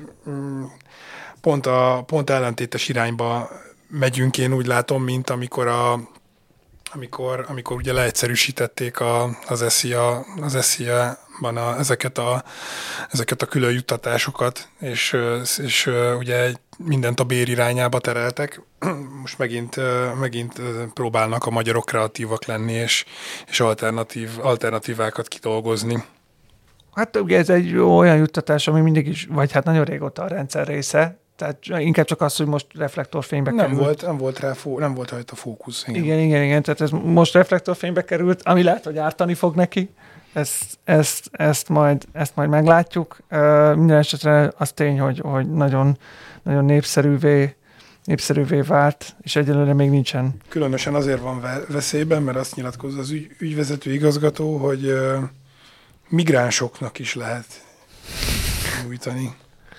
pont ellentétes irányba megyünk, én úgy látom, mint amikor ugye leegyszerűsítették az SZIA-ban ezeket a külön juttatásokat, és ugye mindent a bér irányába tereltek. Most megint próbálnak a magyarok kreatívak lenni, és alternatívákat kidolgozni. Hát ugye ez egy olyan juttatás, ami mindig is, vagy hát nagyon régóta a rendszer része, tehát inkább csak az, hogy most reflektorfénybe került. Nem volt rajta fókusz. Igen. Tehát ez most reflektorfénybe került, ami lehet, hogy ártani fog neki. Ezt majd meglátjuk. Minden esetre az tény, hogy nagyon, nagyon népszerűvé vált, és egyelőre még nincsen. Különösen azért van veszélyben, mert azt nyilatkozza az ügyvezető igazgató, hogy migránsoknak is lehet nyújtani.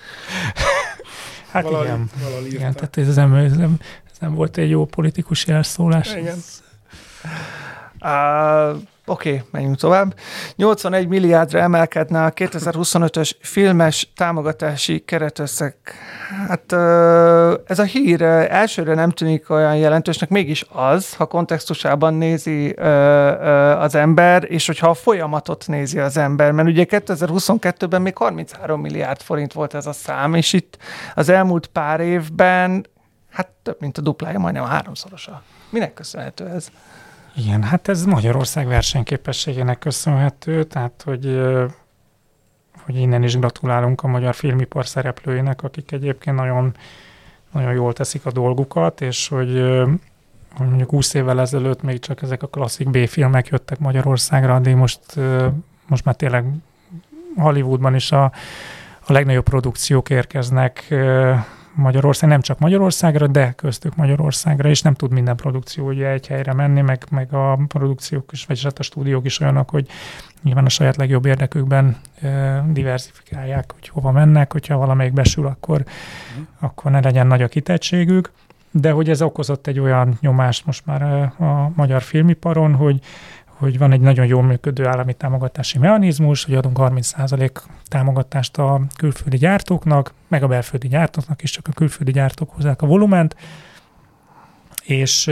Hát igen, tehát ez nem volt egy jó politikus jelszólás. Igen. Oké, menjünk tovább. 81 milliárdra emelkedne a 2025-ös filmes támogatási keretösszeg. Hát ez a hír elsőre nem tűnik olyan jelentősnek, mégis az, ha kontextusában nézi az ember, és hogyha a folyamatot nézi az ember, mert ugye 2022-ben még 33 milliárd forint volt ez a szám, és itt az elmúlt pár évben hát több mint a duplája, majdnem a háromszorosa. Minek köszönhető ez? Igen, hát ez Magyarország versenyképességének köszönhető, tehát hogy innen is gratulálunk a magyar filmipar szereplőinek, akik egyébként nagyon, nagyon jól teszik a dolgukat, és hogy mondjuk 20 évvel ezelőtt még csak ezek a klasszik B-filmek jöttek Magyarországra, de most már tényleg Hollywoodban is a legnagyobb produkciók érkeznek Magyarország, nem csak Magyarországra, de köztük Magyarországra, és nem tud minden produkció ugye egy helyre menni, meg a produkciók is, vagyis hát a stúdiók is olyanok, hogy nyilván a saját legjobb érdekükben diversifikálják, hogy hova mennek, hogyha valamelyik besül, akkor ne legyen nagy a kitettségük. De hogy ez okozott egy olyan nyomást most már a magyar filmiparon, hogy van egy nagyon jól működő állami támogatási mechanizmus, hogy adunk 30% támogatást a külföldi gyártóknak, meg a belföldi gyártóknak is, csak a külföldi gyártók hozzák a volument, és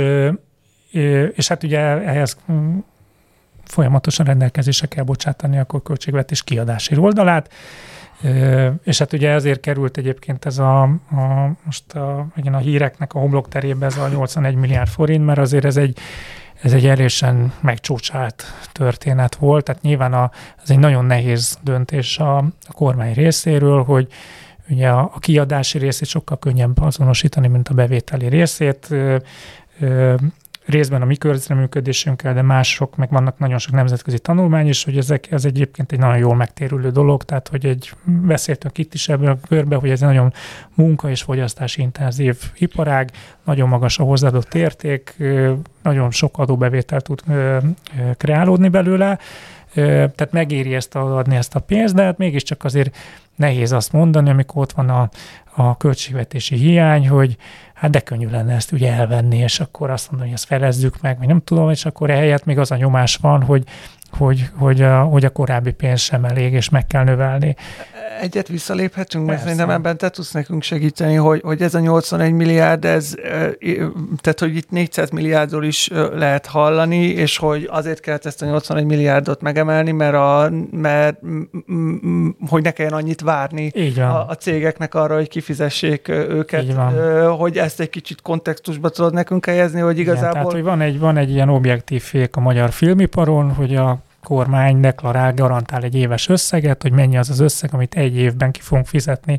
hát ugye ehhez folyamatosan rendelkezésre kell bocsátani akkor költségvetés kiadási oldalát, és hát ugye ezért került egyébként ez most a híreknek a homlokterébe ez a 81 milliárd forint, mert azért ez egy elésen megcsúcsált történet volt, tehát nyilván ez egy nagyon nehéz döntés a kormány részéről, hogy ugye a kiadási részét sokkal könnyebb azonosítani, mint a bevételi részét, részben a mi közreműködésünkkel, de mások, meg vannak nagyon sok nemzetközi tanulmány is, hogy ez egyébként egy nagyon jól megtérülő dolog, tehát hogy beszéltünk itt is ebben a körben, hogy ez egy nagyon munka- és fogyasztási intenzív iparág, nagyon magas a hozzáadott érték, nagyon sok adóbevételt tud kreálódni belőle, tehát megéri adni ezt a pénzt, de hát mégiscsak azért nehéz azt mondani, amikor ott van a költségvetési hiány, hogy hát de könnyű lenne ezt ugye elvenni, és akkor azt mondani, hogy ezt felezzük meg, vagy nem tudom, és akkor ehelyett még az a nyomás van, hogy a korábbi pénz sem elég, és meg kell növelni. Egyet visszaléphetünk, mert szerintem ebben te tudsz nekünk segíteni, hogy ez a 81 milliárd, tehát hogy itt 400 milliárdról is lehet hallani, és hogy azért kellett ezt a 81 milliárdot megemelni, mert hogy ne kelljen annyit várni a cégeknek arra, hogy kifizessék őket, hogy ezt egy kicsit kontextusba tudod nekünk helyezni, hogy igazából... Igen, tehát, hogy van egy ilyen objektív fék a magyar filmiparon, hogy a kormány deklarál, garantál egy éves összeget, hogy mennyi az összeg, amit egy évben ki fogunk fizetni,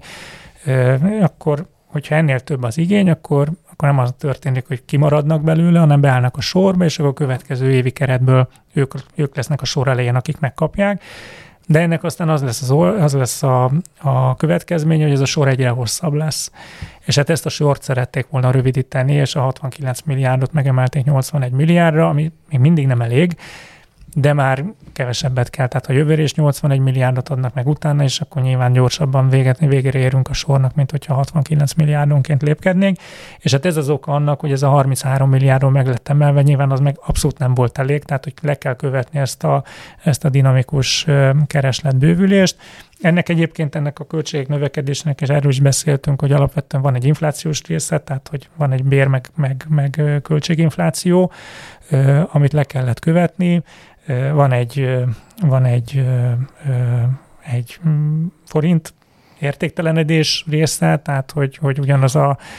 akkor, hogyha ennél több az igény, akkor nem az történik, hogy kimaradnak belőle, hanem beállnak a sorba, és akkor a következő évi keretből ők lesznek a sor elején, akik megkapják. De ennek aztán az lesz a következménye, hogy ez a sor egyre hosszabb lesz. És hát ezt a sort szerették volna rövidíteni, és a 69 milliárdot megemelték 81 milliárdra, ami még mindig nem elég, de már kevesebbet kell. Tehát ha jövőre is 81 milliárdot adnak meg utána, és akkor nyilván gyorsabban végére érünk a sornak, mint hogyha 69 milliárdonként lépkednénk. És hát ez az oka annak, hogy ez a 33 milliárdról meg lett emelve, nyilván az meg abszolút nem volt elég, tehát hogy le kell követni ezt a dinamikus keresletbővülést. Ennek a költségek növekedésnek, és erről is beszéltünk, hogy alapvetően van egy inflációs része, tehát hogy van egy bér meg költséginfláció, amit le kellett követni. Van egy forint értéktelenedés része, tehát hogy ugyanaz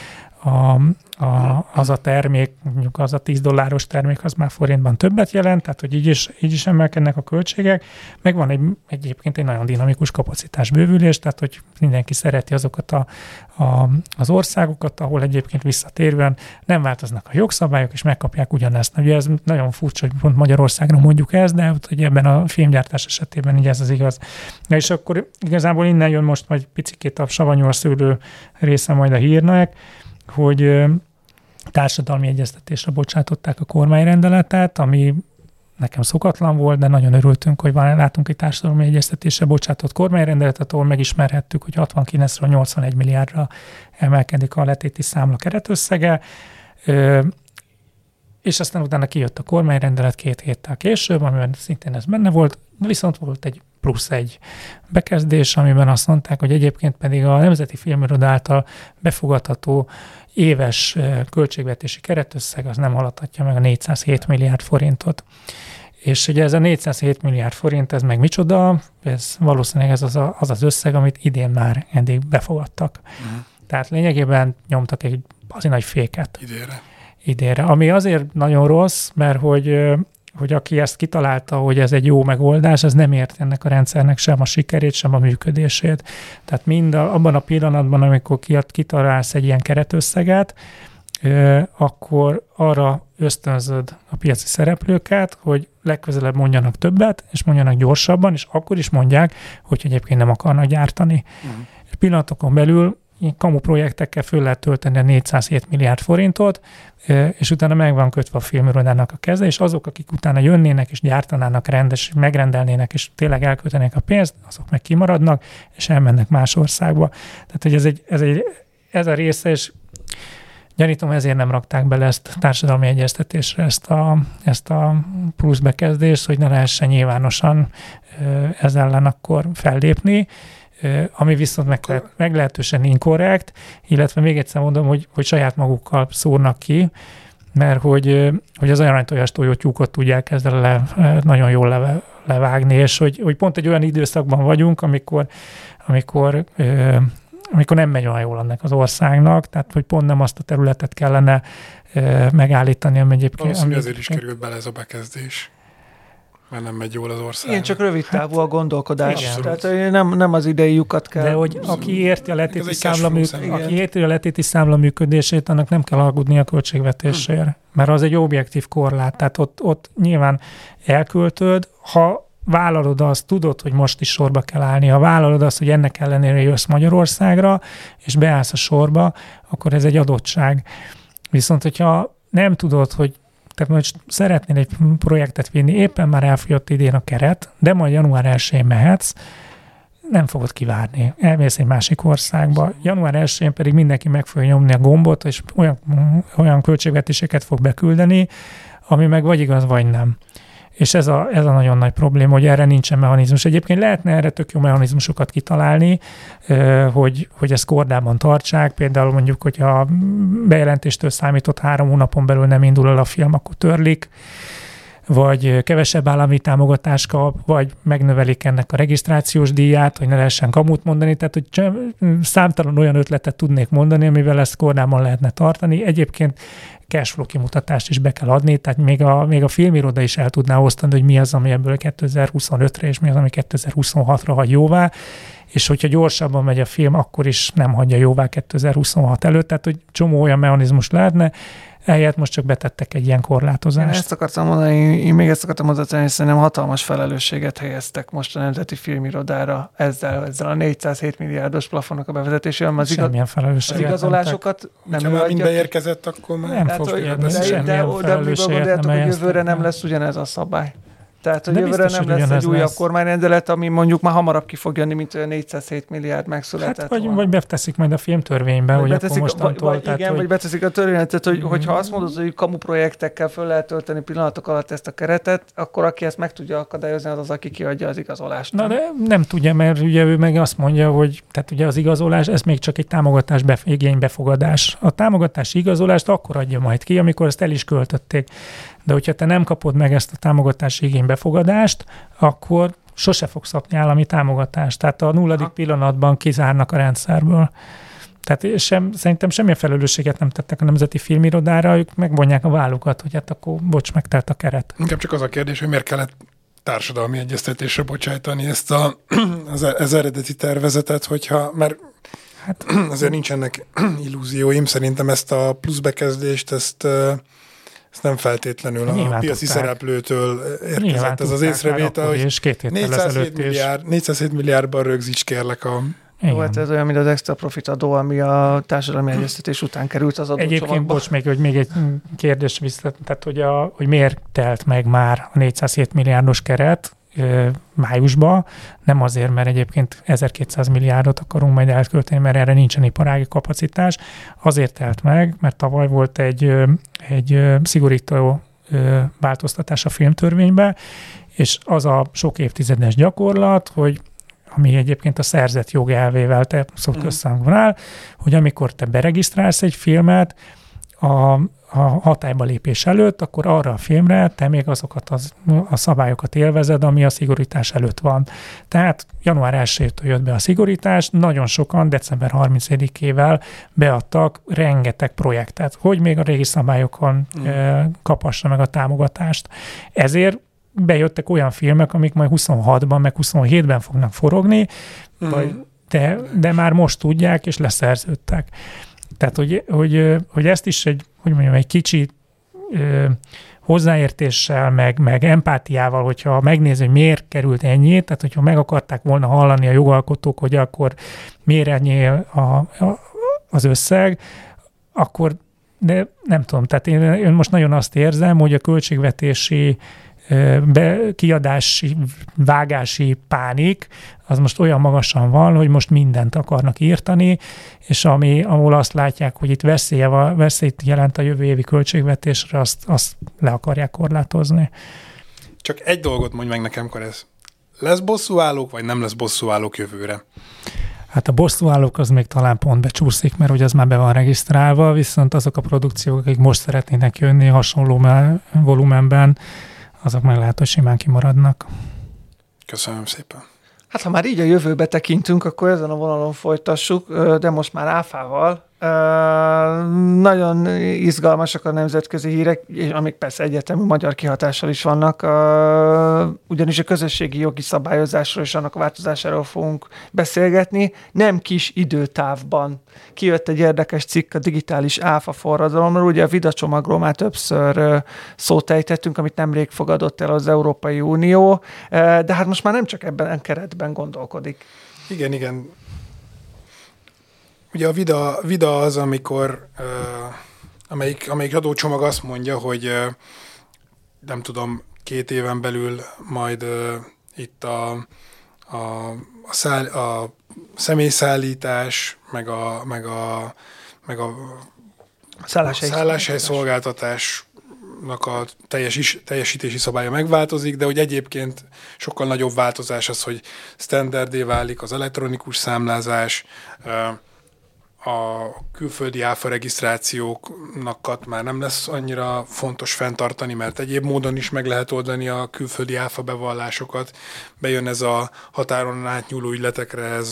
az a termék, mondjuk az a $10 termék, az már forintban többet jelent, tehát hogy így is emelkednek a költségek, meg van egyébként egy nagyon dinamikus kapacitásbővülés, tehát hogy mindenki szereti azokat az országokat, ahol egyébként visszatérően nem változnak a jogszabályok, és megkapják ugyanezt. Ugye ez nagyon furcsa, hogy pont Magyarországra mondjuk ezt, de hogy ebben a filmgyártás esetében így ez az igaz. Na és akkor igazából innen jön most majd picikét a savanyú a szőlő része majd a hírnek, hogy társadalmi egyeztetésre bocsátották a kormányrendeletet, ami nekem szokatlan volt, de nagyon örültünk, hogy látunk egy társadalmi egyeztetésre bocsátott kormányrendeletet, ahol megismerhettük, hogy 69-ről 81 milliárdra emelkedik a letéti számla keretösszege. és aztán utána kijött a kormányrendelet 2 héttel később, amiben szintén ez benne volt, viszont volt egy plusz egy bekezdés, amiben azt mondták, hogy egyébként pedig a Nemzeti Filmiroda által befogadható éves költségvetési keretösszeg az nem haladhatja meg a 407 milliárd forintot. És ugye ez a 407 milliárd forint, ez meg micsoda? Ez valószínűleg ez az összeg, amit idén már eddig befogadtak. Tehát lényegében nyomtak egy azért nagy féket. Idénre. Ami azért nagyon rossz, mert hogy aki ezt kitalálta, hogy ez egy jó megoldás, ez nem ért ennek a rendszernek sem a sikerét, sem a működését. Tehát abban a pillanatban, amikor kitalálsz egy ilyen keretösszeget, akkor arra ösztönzöd a piaci szereplőket, hogy legközelebb mondjanak többet, és mondjanak gyorsabban, és akkor is mondják, hogy egyébként nem akarnak gyártani. És pillanatokon belül ilyen kamu projektekkel föl lehet tölteni a 407 milliárd forintot, és utána meg van kötve a filmirodának a keze, és azok, akik utána jönnének és gyártanának rendes, megrendelnének, és tényleg elköltenék a pénzt, azok meg kimaradnak, és elmennek más országba. Tehát, hogy ez a része, és gyanítom, ezért nem rakták bele ezt társadalmi egyeztetésre, ezt a plusz bekezdést, hogy ne lehessen nyilvánosan ez ellen akkor fellépni, ami viszont meglehetősen inkorrekt, illetve még egyszer mondom, hogy saját magukkal szúrnak ki, mert hogy az aranytojás tojótyúkot tudják ezzel nagyon jól levágni, és hogy pont egy olyan időszakban vagyunk, amikor nem megy olyan jól ennek az országnak, tehát hogy pont nem azt a területet kellene megállítani, ami egyébként... Valószínűleg azért is került bele ez a bekezdés, mert nem megy jól az ország. Igen, csak rövid távú a gondolkodás. Tehát nem az idei lyukat kell... De hogy aki érti a letéti számla működését, annak nem kell aggódni a költségvetésért, mert az egy objektív korlát. Tehát ott nyilván elköltöd, ha vállalod azt, tudod, hogy most is sorba kell állni, ha vállalod azt, hogy ennek ellenére jössz Magyarországra, és beállsz a sorba, akkor ez egy adottság. Viszont, hogyha nem tudod, hogy te most szeretnél egy projektet vinni, éppen már elfogyott idén a keret, de majd január 1-én mehetsz, nem fogod kivárni. Elmész egy másik országba. Január 1-én pedig mindenki meg fogja nyomni a gombot, és olyan költségvetéseket fog beküldeni, ami meg vagy igaz, vagy nem. És ez a nagyon nagy probléma, hogy erre nincsen mechanizmus. Egyébként lehetne erre tök jó mechanizmusokat kitalálni, hogy ezt kordában tartsák. Például mondjuk, hogyha bejelentéstől számított 3 hónapon belül nem indul el a film, akkor törlik, vagy kevesebb állami támogatást kap, vagy megnövelik ennek a regisztrációs díját, hogy ne lehessen kamut mondani. Tehát, hogy számtalan olyan ötletet tudnék mondani, amivel ezt kordában lehetne tartani. Egyébként cashflow kimutatást is be kell adni, tehát még a filmiroda is el tudná osztani, hogy mi az, ami ebből 2025-re, és mi az, ami 2026-ra hagy jóvá, és hogyha gyorsabban megy a film, akkor is nem hagyja jóvá 2026 előtt, tehát hogy csomó olyan mechanizmus lehetne, ehelyett most csak betettek egy ilyen korlátozást. Ezt akartam mondani, én még ezt akartam hozzátenni, hogy szerintem hatalmas felelősséget helyeztek most a Nemzeti Filmirodára ezzel a 407 milliárdos plafonnak a bevezetésével. Semmilyen felelősséget az igazolásokat nem már mind beérkezett, akkor már nem fog semmilyen felelősséget nem jövőre nem lesz ugyanez a szabály. Tehát, hogy jövőre nem lesz egy újabb kormányrendelet, ami mondjuk már hamarabb ki fog jönni, mint olyan 407 milliárd megszületett. Hát, vagy beteszik majd a filmtörvénybe, hogy akkor mostantól. Vagy beteszik a törvényet, hogyha azt mondod, hogy kamu projektekkel föl lehet tölteni pillanatok alatt ezt a keretet, akkor aki ezt meg tudja akadályozni, az aki kiadja az igazolást. Na de nem tudja, mert ugye ő meg azt mondja, hogy tehát ugye az igazolás, ez még csak egy támogatás igénybefogadás. A támogatási igazolást akkor adja majd ki, amikor ezt el is költötték. De hogyha te nem kapod meg ezt a támogatási igénybefogadást, akkor sose fogsz kapni állami támogatást. Tehát a 0. pillanatban kizárnak a rendszerből. Tehát szerintem semmilyen felelősséget nem tettek a Nemzeti Filmirodára, ők megvonják a vállukat, hogy hát akkor bocs, megtelt a keret. Inkább csak az a kérdés, hogy miért kellett társadalmi egyeztetésre bocsájtani ezt az eredeti tervezetet, mert hát azért nincsenek illúzióim, szerintem ezt a pluszbekezdést, ezt nem feltétlenül nyilván a piaci szereplőtől érkezett ez az észrevétel, hogy 407 milliárdban rögzíts kérlek a... Hát ez olyan, mint az extra profit adó, ami a társadalmi egyeztetés után került az adócsomagba. Egyébként, bocs, még egy kérdés vissza, tehát hogy miért telt meg már a 407 milliárdos keret, májusban, nem azért, mert egyébként 1200 milliárdot akarunk majd elkölteni, mert erre nincsen iparági kapacitás, azért telt meg, mert tavaly volt egy szigorító változtatás a filmtörvénybe, és az a sok évtizedes gyakorlat, hogy ami egyébként a szerzett jog elvével te szólt összhangban áll, hogy amikor te beregisztrálsz egy filmet a hatályba lépés előtt, akkor arra a filmre te még azokat a szabályokat élvezed, ami a szigorítás előtt van. Tehát január 1-től jött be a szigorítás, nagyon sokan december 30-ével beadtak rengeteg projektet, hogy még a régi szabályokon kapassa meg a támogatást. Ezért bejöttek olyan filmek, amik majd 26-ban, meg 27-ben fognak forogni, de már most tudják, és leszerződtek. Tehát, hogy ezt is egy kicsi hozzáértéssel, meg empátiával, hogyha megnézi, hogy miért került ennyit, tehát hogyha meg akarták volna hallani a jogalkotók, hogy akkor miért ennyi az összeg, akkor, de nem tudom, tehát én most nagyon azt érzem, hogy a költségvetési kiadási, vágási pánik, az most olyan magasan van, hogy most mindent akarnak írtani, és ahol azt látják, hogy itt veszélyt jelent a jövő évi költségvetésre, azt le akarják korlátozni. Csak egy dolgot mondj meg nekem, Karesz. Lesz bosszúállók, vagy nem lesz bosszúállók jövőre? Hát a bosszúállók az még talán pont becsúszik, mert ugye az már be van regisztrálva, viszont azok a produkciók, akik most szeretnének jönni hasonló volumenben, azok meg lehet, hogy simán kimaradnak. Köszönöm szépen. Hát ha már így a jövőbe tekintünk, akkor ezen a vonalon folytassuk, de most már áfával. Nagyon izgalmasak a nemzetközi hírek, amik persze egyetemű magyar kihatással is vannak, ugyanis a közösségi jogi szabályozásról és annak a változásáról fogunk beszélgetni. Nem kis időtávban kijött egy érdekes cikk a digitális áfa forradalomról, ugye a Vida csomagról már többször szót ejtettünk, amit nemrég fogadott el az Európai Unió, de hát most már nem csak ebben a keretben gondolkodik. Igen. Ugye a vida az, amikor amelyik adócsomag azt mondja, hogy nem tudom, 2 éven belül majd itt a személyszállítás, meg a szálláshely szolgáltatásnak a teljesítési szabálya megváltozik, de hogy egyébként sokkal nagyobb változás az, hogy standardé válik az elektronikus számlázás, a külföldi áfa regisztrációknak már nem lesz annyira fontos fenntartani, mert egyéb módon is meg lehet oldani a külföldi áfa bevallásokat. Bejön ez a határon átnyúló ügyletekre ez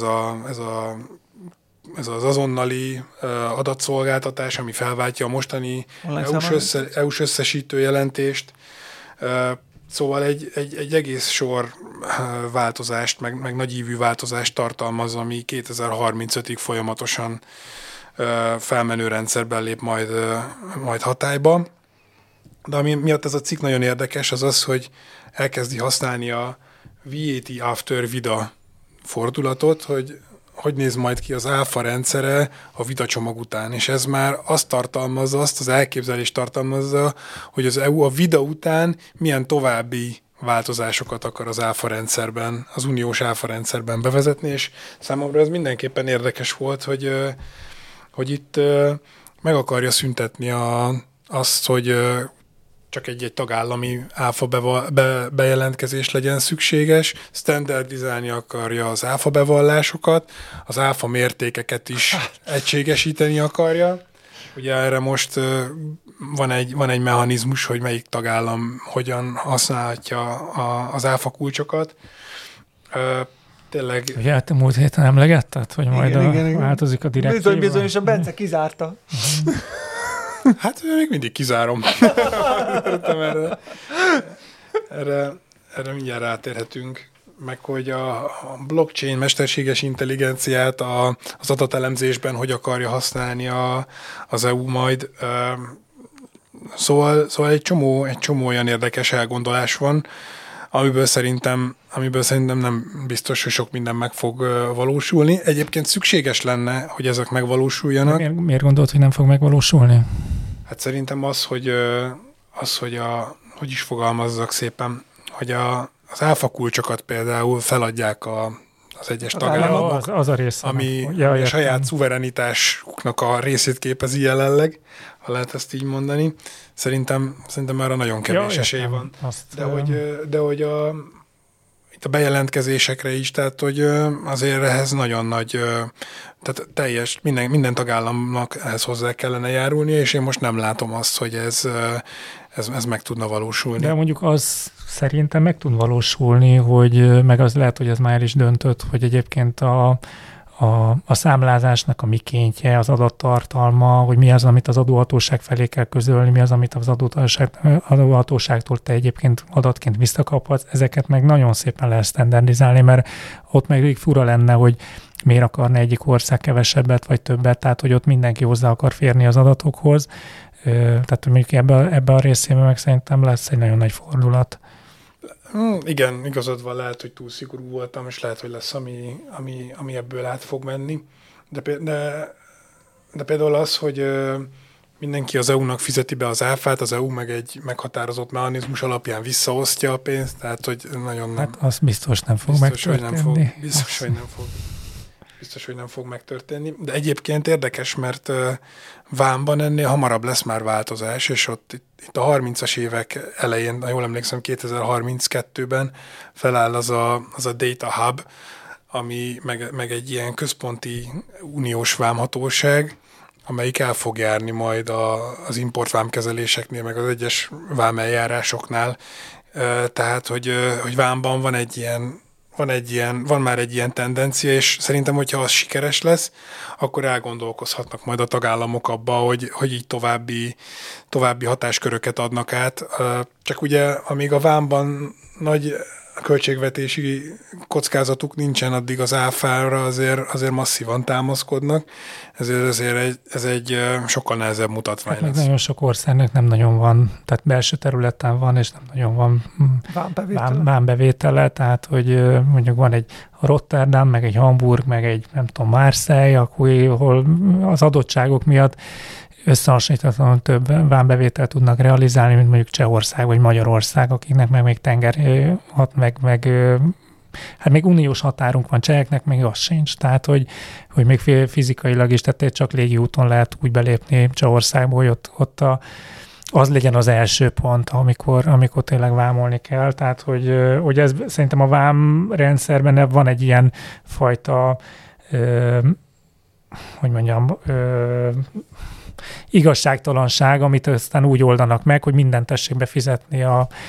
az azonnali adatszolgáltatás, ami felváltja a mostani EU-s összesítő jelentést. Szóval egy egész sor változást, meg nagyívű változást tartalmaz, ami 2035-ig folyamatosan felmenő rendszerben lép majd hatályba. De ami miatt ez a cikk nagyon érdekes, az az, hogy elkezdi használni a VAT after Vida fordulatot, hogy néz majd ki az áfa rendszere a Vida csomag után. És ez már azt az elképzelést tartalmazza, hogy az EU a Vida után milyen további változásokat akar az áfa rendszerben, az uniós áfa rendszerben bevezetni, és számomra ez mindenképpen érdekes volt, hogy itt meg akarja szüntetni azt, hogy csak egy tagállami áfa bejelentkezés legyen szükséges, standardizálni akarja az áfa bevallásokat, az áfa mértékeket is egységesíteni akarja. Ugye erre most van egy mechanizmus, hogy melyik tagállam hogyan használhatja az áfa kulcsokat. Tényleg... Ugye hát múlt héten emlegetted, hogy majd igen. Változik a direktíva? Bizony, és a Bence kizárta. Hát még mindig kizárom. Erre mindjárt rátérhetünk. Meg hogy a blockchain, mesterséges intelligenciát az adatelemzésben hogy akarja használni az EU majd. Szóval egy csomó olyan érdekes elgondolás van, amiből szerintem nem biztos, hogy sok minden meg fog valósulni. Egyébként szükséges lenne, hogy ezek megvalósuljanak. Miért gondolod, hogy nem fog megvalósulni? Hát szerintem hogy is fogalmazzak szépen, hogy az áfa kulcsokat például feladják az egyes tagállamok, az a része, ami a saját szuverenitásuknak a részét képezi jelenleg, ha lehet ezt így mondani. Szerintem már nagyon kevés esély van. De hogy itt a bejelentkezésekre is, tehát hogy azért ehhez nagyon nagy, tehát teljes, minden tagállamnak ehhez hozzá kellene járulnia, és én most nem látom azt, hogy ez meg tudna valósulni. De mondjuk az szerintem meg tud valósulni, hogy meg az lehet, hogy ez már is döntött, hogy egyébként a számlázásnak a mikéntje, az adattartalma, hogy mi az, amit az adóhatóság felé kell közölni, mi az, amit az adóhatóságtól te egyébként adatként visszakaphatsz, ezeket meg nagyon szépen lehet standardizálni, mert ott meg rég fura lenne, hogy miért akarna egyik ország kevesebbet vagy többet, tehát hogy ott mindenki hozzá akar férni az adatokhoz. Tehát mondjuk ebbe a részében meg szerintem lesz egy nagyon nagy fordulat. Igen, igazad van, lehet, hogy túl szigorú voltam, és lehet, hogy lesz, ami ebből át fog menni. De például az, hogy mindenki az EU-nak fizeti be az áfát, az EU meg egy meghatározott mechanizmus alapján visszaosztja a pénzt, tehát hogy nagyon nem... Hát az biztos nem fog megtörténni. Biztos, hogy nem fog megtörténni. De egyébként érdekes, mert vámban ennél hamarabb lesz már változás, és itt a 30-as évek elején, ha jól emlékszem, 2032-ben feláll az a Data Hub, ami meg egy ilyen központi uniós vámhatóság, amelyik el fog járni majd az importvámkezeléseknél, meg az egyes vámeljárásoknál. Tehát, hogy vámban van már egy ilyen tendencia, és szerintem, hogyha az sikeres lesz, akkor elgondolkozhatnak majd a tagállamok abba, hogy így további hatásköröket adnak át. Csak ugye, amíg a vámban nagy költségvetési kockázatuk nincsen, addig az áfára azért masszívan támaszkodnak, ezért ez egy sokkal nehezebb mutatvány lesz. Nagyon sok országnak nem nagyon van, tehát belső területen van, és nem nagyon van vámbevétele, tehát hogy mondjuk van egy Rotterdam, meg egy Hamburg, meg egy nem tudom, Marseille, ahol az adottságok miatt összehasonlíthatóan több vámbevételt tudnak realizálni, mint mondjuk Csehország vagy Magyarország, akiknek meg még hát még uniós határunk van, cseheknek még az sincs, tehát hogy még fizikailag is, tehát csak légi úton lehet úgy belépni Csehországba, hogy ott az legyen az első pont, amikor tényleg vámolni kell, tehát hogy ez szerintem a vámrendszerben van egy ilyen fajta igazságtalanság, amit aztán úgy oldanak meg, hogy mindent tessék befizetni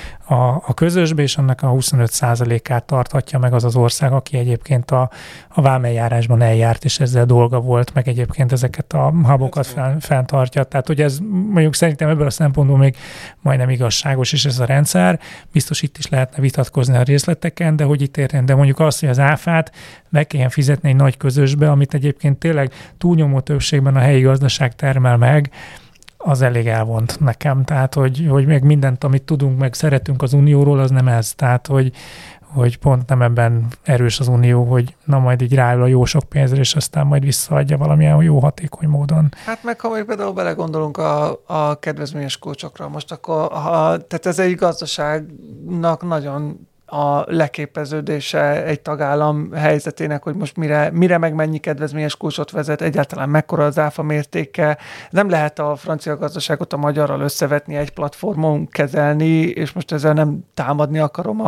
a közösbe, és annak a 25%-át tarthatja meg az az ország, aki egyébként a vámeljárásban eljárt, és ezzel dolga volt, meg egyébként ezeket a hubokat fenntartja. Tehát, hogy ez mondjuk szerintem ebből a szempontból még majdnem igazságos is ez a rendszer. Biztos itt is lehetne vitatkozni a részleteken, de hogy itt érjen. De mondjuk azt, hogy az áfát meg kelljen fizetni egy nagy közösbe, amit egyébként tényleg túlnyomó többségben a helyi gazdaság termel meg, az elég elvont nekem. Tehát, hogy meg mindent, amit tudunk, meg szeretünk az Unióról, az nem ez. Tehát, hogy pont nem ebben erős az Unió, hogy na majd így ráül a jó sok pénzre, és aztán majd visszaadja valamilyen jó hatékony módon. Hát meg ha még például belegondolunk a kedvezményes kulcsokra, most akkor, tehát ez egy gazdaságnak nagyon a leképeződése egy tagállam helyzetének, hogy most mire meg mennyi kedvezményes kulcsot vezet, egyáltalán mekkora az áfa mértéke. Nem lehet a francia gazdaságot a magyarral összevetni, egy platformon kezelni, és most ezzel nem támadni akarom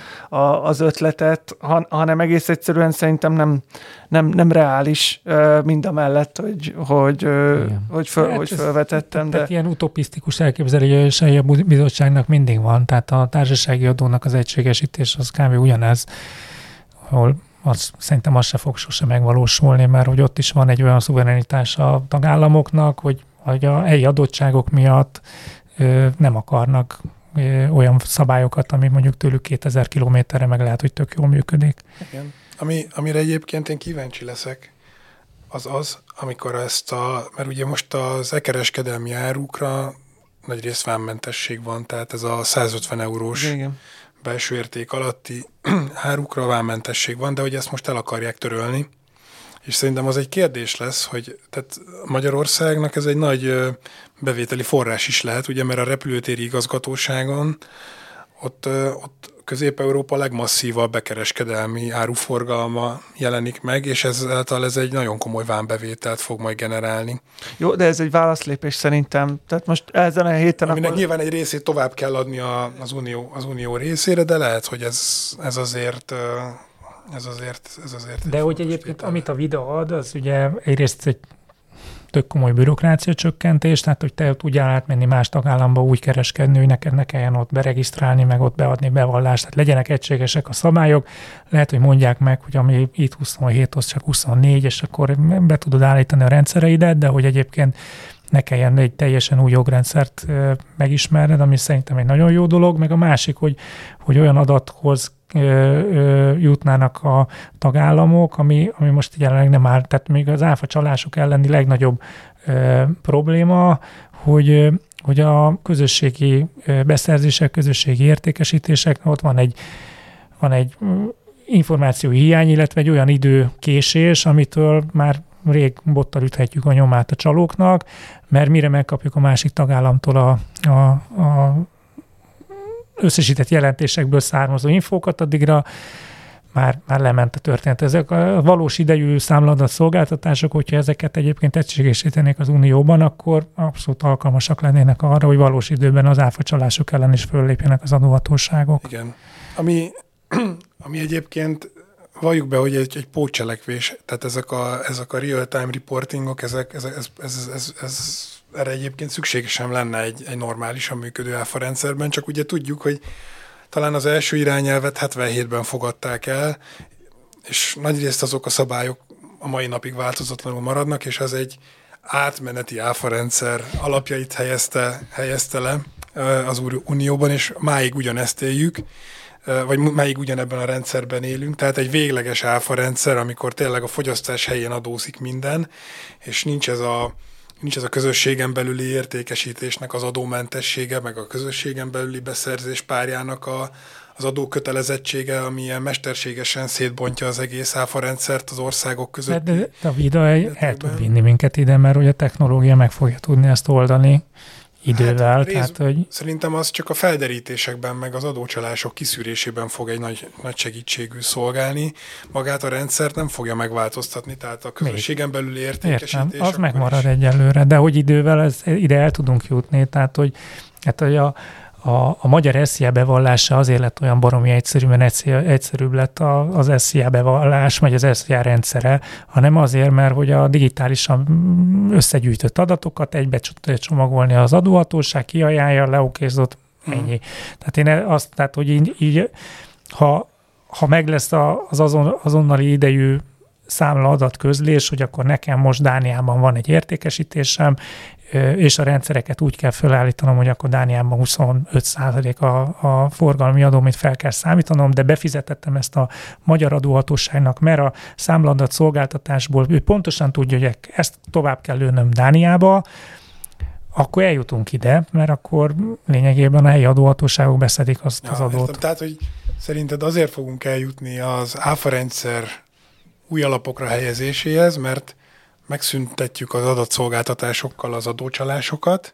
az ötletet, hanem egész egyszerűen szerintem nem reális mindamellett, hogy felvetettem. Tehát ilyen utopisztikus elképzelései a bizottságnak mindig van, tehát a társasági adónak az egységesítés az kb. Ugyanez, ahol szerintem az se fog sose megvalósulni, mert hogy ott is van egy olyan szuverenitás a tagállamoknak, hogy a helyi adottságok miatt nem akarnak olyan szabályokat, ami mondjuk tőlük 2000 kilométerre meg lehet, hogy tök jól működik. Igen. Amire egyébként én kíváncsi leszek, az, amikor mert ugye most az e-kereskedelmi árukra nagy rész vámmentesség van, tehát ez a 150 eurós igen. Belső érték alatti árukra vámmentesség van, de hogy ezt most el akarják törölni. És szerintem az egy kérdés lesz, hogy tehát Magyarországnak ez egy nagy bevételi forrás is lehet, ugye, mert a repülőtéri igazgatóságon ott Közép-Európa legmasszívabb bekereskedelmi áruforgalma jelenik meg, és ezáltal ez egy nagyon komoly vámbevételt fog majd generálni. Jó, de ez egy válaszlépés szerintem. Tehát most ezen a héten... Aminek nyilván egy részét tovább kell adni az unió részére, de lehet, hogy ez azért... De hogy egyébként, amit a VIDA ad, az ugye egyrészt egy tök komoly bürokrácia csökkentés, tehát hogy te tudjál átmenni más tagállamba úgy kereskedni, hogy neked ne kelljen ott beregisztrálni, meg ott beadni bevallást, tehát legyenek egységesek a szabályok. Lehet, hogy mondják meg, hogy ami itt 27, az csak 24, és akkor be tudod állítani a rendszereidet, de hogy egyébként ne kelljen egy teljesen új jogrendszert megismerned, ami szerintem egy nagyon jó dolog, meg a másik, hogy olyan adathoz jutnának a tagállamok, ami most jelenleg nem áll. Tehát még az áfa csalások elleni legnagyobb probléma, hogy a közösségi beszerzések, közösségi értékesítések, ott van egy információ hiány, illetve egy olyan időkésés, amitől már rég bottal üthetjük a nyomát a csalóknak, mert mire megkapjuk a másik tagállamtól a összesített jelentésekből származó infókat, addigra már lement a történet. Ezek a valós idejű számladat szolgáltatások, hogyha ezeket egyébként egységesítenék az Unióban, akkor abszolút alkalmasak lennének arra, hogy valós időben az áfacsalások ellen is föllépjenek az adóhatóságok. Igen. Ami egyébként valljuk be, hogy egy pótcselekvés, tehát ezek a real-time reportingok, erre egyébként szükségesen lenne egy normálisan működő áfa rendszerben, csak ugye tudjuk, hogy talán az első irányelvet 77-ben fogadták el, és nagyrészt azok a szabályok a mai napig változatlanul maradnak, és az egy átmeneti áfa rendszer alapjait helyezte le az Unióban, és máig ugyanezt éljük, vagy máig ugyanebben a rendszerben élünk, tehát egy végleges áfa rendszer, amikor tényleg a fogyasztás helyén adózik minden, és nincs ez a közösségen belüli értékesítésnek az adómentessége, meg a közösségen belüli beszerzés párjának az adókötelezettsége, ami ilyen mesterségesen szétbontja az egész áfa rendszert az országok között. De a VIDA el tud vinni minket ide, mert ugye a technológia meg fogja tudni ezt oldani idővel. Szerintem az csak a felderítésekben, meg az adócsalások kiszűrésében fog egy nagy segítségű szolgálni. Magát a rendszert nem fogja megváltoztatni, tehát a közösségen belüli értékesítés. Értem, az megmarad egyelőre, de hogy idővel ide el tudunk jutni, tehát hogy a magyar SZIA bevallása azért lett olyan baromi egyszerű, mert egyszerűbb lett az SZIA bevallás, vagy az SZIA rendszere, hanem azért, mert hogy a digitálisan összegyűjtött adatokat egybe tudja csomagolni az adóhatóság, kiajánlja, leokézott, ennyi. Tehát hogy így ha meg lesz az azonnali idejű számla adatközlés, hogy akkor nekem most Dániában van egy értékesítésem, és a rendszereket úgy kell felállítanom, hogy akkor Dániában 25% a forgalmi adó, amit fel kell számítanom, de befizetettem ezt a magyar adóhatóságnak, mert a számladat szolgáltatásból ő pontosan tudja, hogy ezt tovább kell lőnöm Dániába, akkor eljutunk ide, mert akkor lényegében a helyi adóhatóságok beszedik az adót. Értem. Tehát, hogy szerinted azért fogunk eljutni az áfa rendszer új alapokra helyezéséhez, mert megszüntetjük az adatszolgáltatásokkal az adócsalásokat,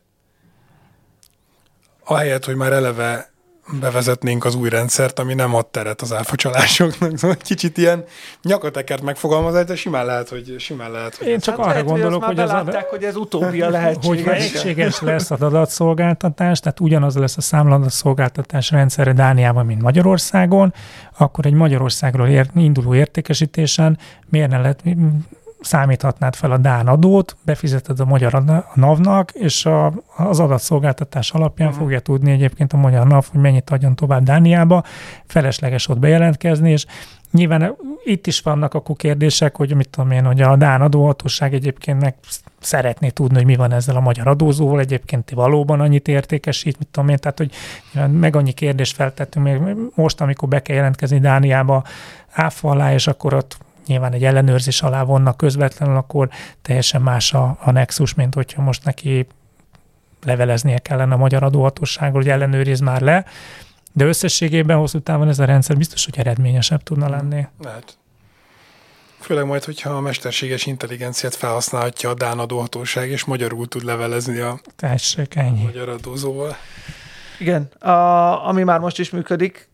ahelyett, hogy már eleve bevezetnénk az új rendszert, ami nem ad teret az áfacsalásoknak. Szóval kicsit ilyen nyakatekert megfogalmazás, de simán lehet, hogy Én csak arra gondolok, hogy ez utóbbi a lehetséges. Hogyha egységes lesz az adatszolgáltatás, tehát ugyanaz lesz a számladatszolgáltatás rendszere Dániában, mint Magyarországon, akkor egy Magyarországról induló értékesítésen miért ne lehet számíthatnád fel a dán adót, befizeted a magyar NAV-nak, és az adatszolgáltatás alapján fogja tudni egyébként a magyar NAV, hogy mennyit adjon tovább Dániába, felesleges ott bejelentkezni, és nyilván itt is vannak akkor kérdések, hogy mit tudom én, hogy a dán adóhatóság egyébként meg szeretné tudni, hogy mi van ezzel a magyar adózóval, egyébként valóban annyit értékesít, mit tudom én, tehát hogy meg annyi kérdést feltettünk még most, amikor be kell jelentkezni Dániába áfa alá, és akkor ott nyilván egy ellenőrzés alá vonnak közvetlenül, akkor teljesen más a nexus, mint hogyha most neki leveleznie kellene a magyar adóhatóságról, hogy ellenőriz már le, de összességében hosszú távon ez a rendszer biztos, hogy eredményesebb tudna lenni. Lehet. Főleg majd, hogyha a mesterséges intelligenciát felhasználhatja a dán adóhatóság, és magyarul tud levelezni a magyar adózóval. Igen, ami már most is működik,